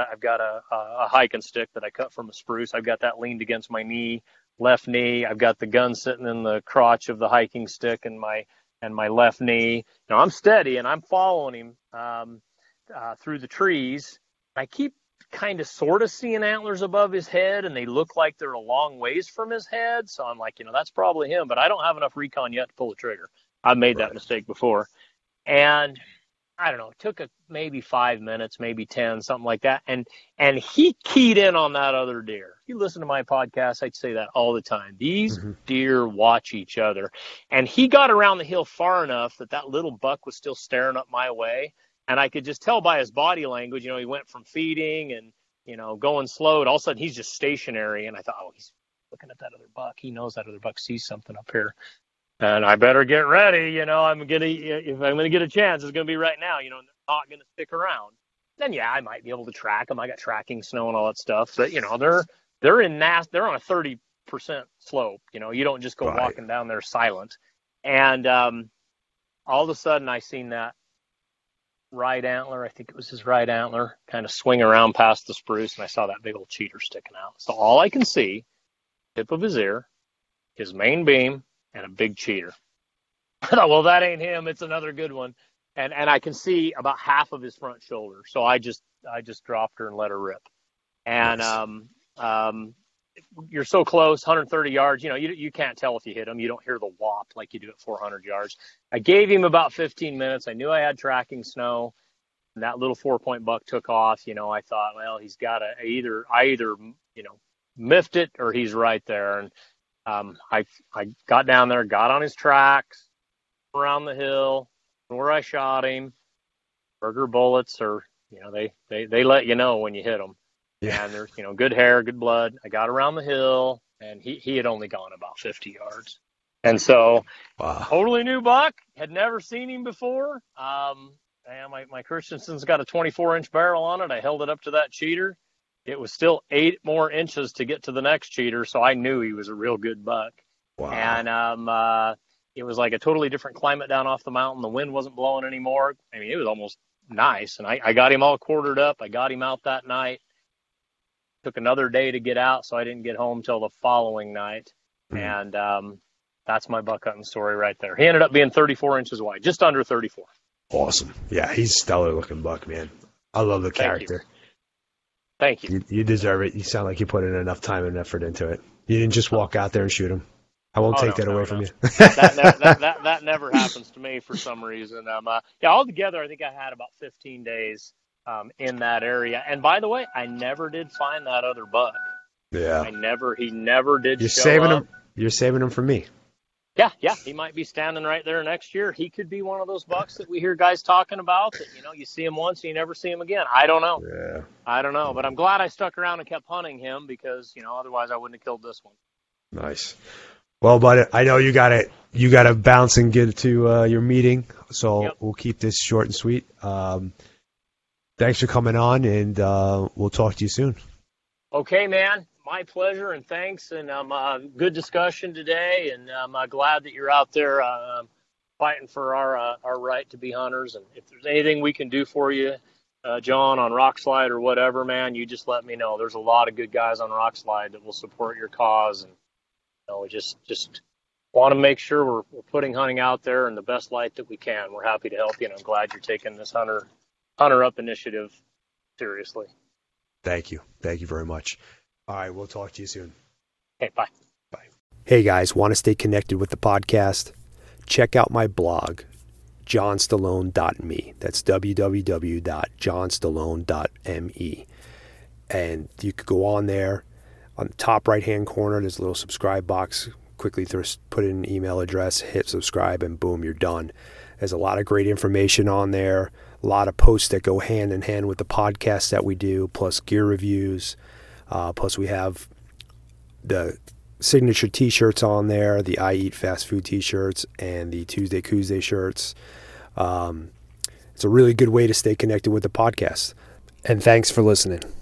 a hiking stick that I cut from a spruce. I've got that leaned against my left knee. I've got the gun sitting in the crotch of the hiking stick and my left knee. Now I'm steady and I'm following him through the trees. I keep kind of sort of seeing antlers above his head, and they look like they're a long ways from his head. So I'm like, that's probably him, but I don't have enough recon yet to pull the trigger. I've made that mistake before. And I don't know, it took maybe 5 minutes, maybe 10, something like that. And he keyed in on that other deer. If you listen to my podcast, I'd say that all the time. These deer watch each other. And he got around the hill far enough that little buck was still staring up my way. And I could just tell by his body language, he went from feeding and, going slow. And all of a sudden he's just stationary. And I thought, oh, he's looking at that other buck. He knows that other buck sees something up here. And I better get ready, if I'm gonna get a chance, it's gonna be right now. They're not gonna stick around. Then I might be able to track them. I got tracking snow and all that stuff. But they're on a 30% slope. You don't just go walking down there silent. And all of a sudden, I seen that right antler. I think it was his right antler, kind of swing around past the spruce, and I saw that big old cheater sticking out. So all I can see, tip of his ear, his main beam, and a big cheater. I thought, well, that ain't him. It's another good one. And I can see about half of his front shoulder. So I just dropped her and let her rip. And you're so close, 130 yards. You can't tell if you hit him. You don't hear the whop like you do at 400 yards. I gave him about 15 minutes. I knew I had tracking snow. And that little 4-point buck took off. I thought, well, he's got to I either miffed it or he's right there. And I got down there, got on his tracks, around the hill, where I shot him. Burger bullets are, they let you know when you hit them. Yeah. And there's, good hair, good blood. I got around the hill, and he had only gone about 50 yards. And so, totally new buck, had never seen him before. My Christensen's got a 24-inch barrel on it. I held it up to that cheater. it was still 8 more inches to get to the next cheater, so I knew he was a real good buck. Wow. And it was like a totally different climate down off the mountain. The wind wasn't blowing anymore. I mean, it was almost nice. And I got him all quartered up. I got him out that night. Took another day to get out, so I didn't get home till the following night. And that's my buck hunting story right there. He ended up being 34 inches wide, just under 34. Awesome. Yeah, he's a stellar looking buck, man. I love the character. Thank you. You deserve it. You sound like you put in enough time and effort into it. You didn't just walk out there and shoot him. I won't take that away from you. that never happens to me for some reason. Altogether, I think I had about 15 days in that area. And by the way, I never did find that other buck. Yeah. He never did You're show saving up. him. You're saving him for me. Yeah. He might be standing right there next year. He could be one of those bucks that we hear guys talking about that, you see him once and you never see him again. I don't know. Yeah. I don't know. But I'm glad I stuck around and kept hunting him because, otherwise I wouldn't have killed this one. Nice. Well, but I know you gotta bounce and get to your meeting, so We'll keep this short and sweet. Thanks for coming on, and we'll talk to you soon. Okay, man. My pleasure, and thanks, and good discussion today, and I'm glad that you're out there fighting for our right to be hunters. And if there's anything we can do for you, John, on Rockslide or whatever, man, you just let me know. There's a lot of good guys on Rockslide that will support your cause, and we just want to make sure we're putting hunting out there in the best light that we can. We're happy to help you, and I'm glad you're taking this Hunter Up initiative seriously. Thank you. Thank you very much. All right, we'll talk to you soon. Okay, bye. Bye. Hey, guys, want to stay connected with the podcast? Check out my blog, johnstallone.me. That's www.johnstallone.me. And you could go on there. On the top right-hand corner, there's a little subscribe box. Quickly put in an email address, hit subscribe, and boom, you're done. There's a lot of great information on there, a lot of posts that go hand in hand with the podcast that we do, plus gear reviews. Plus we have the signature t-shirts on there, the I Eat Fast Food t-shirts, and the Tuesday shirts. It's a really good way to stay connected with the podcast. And thanks for listening.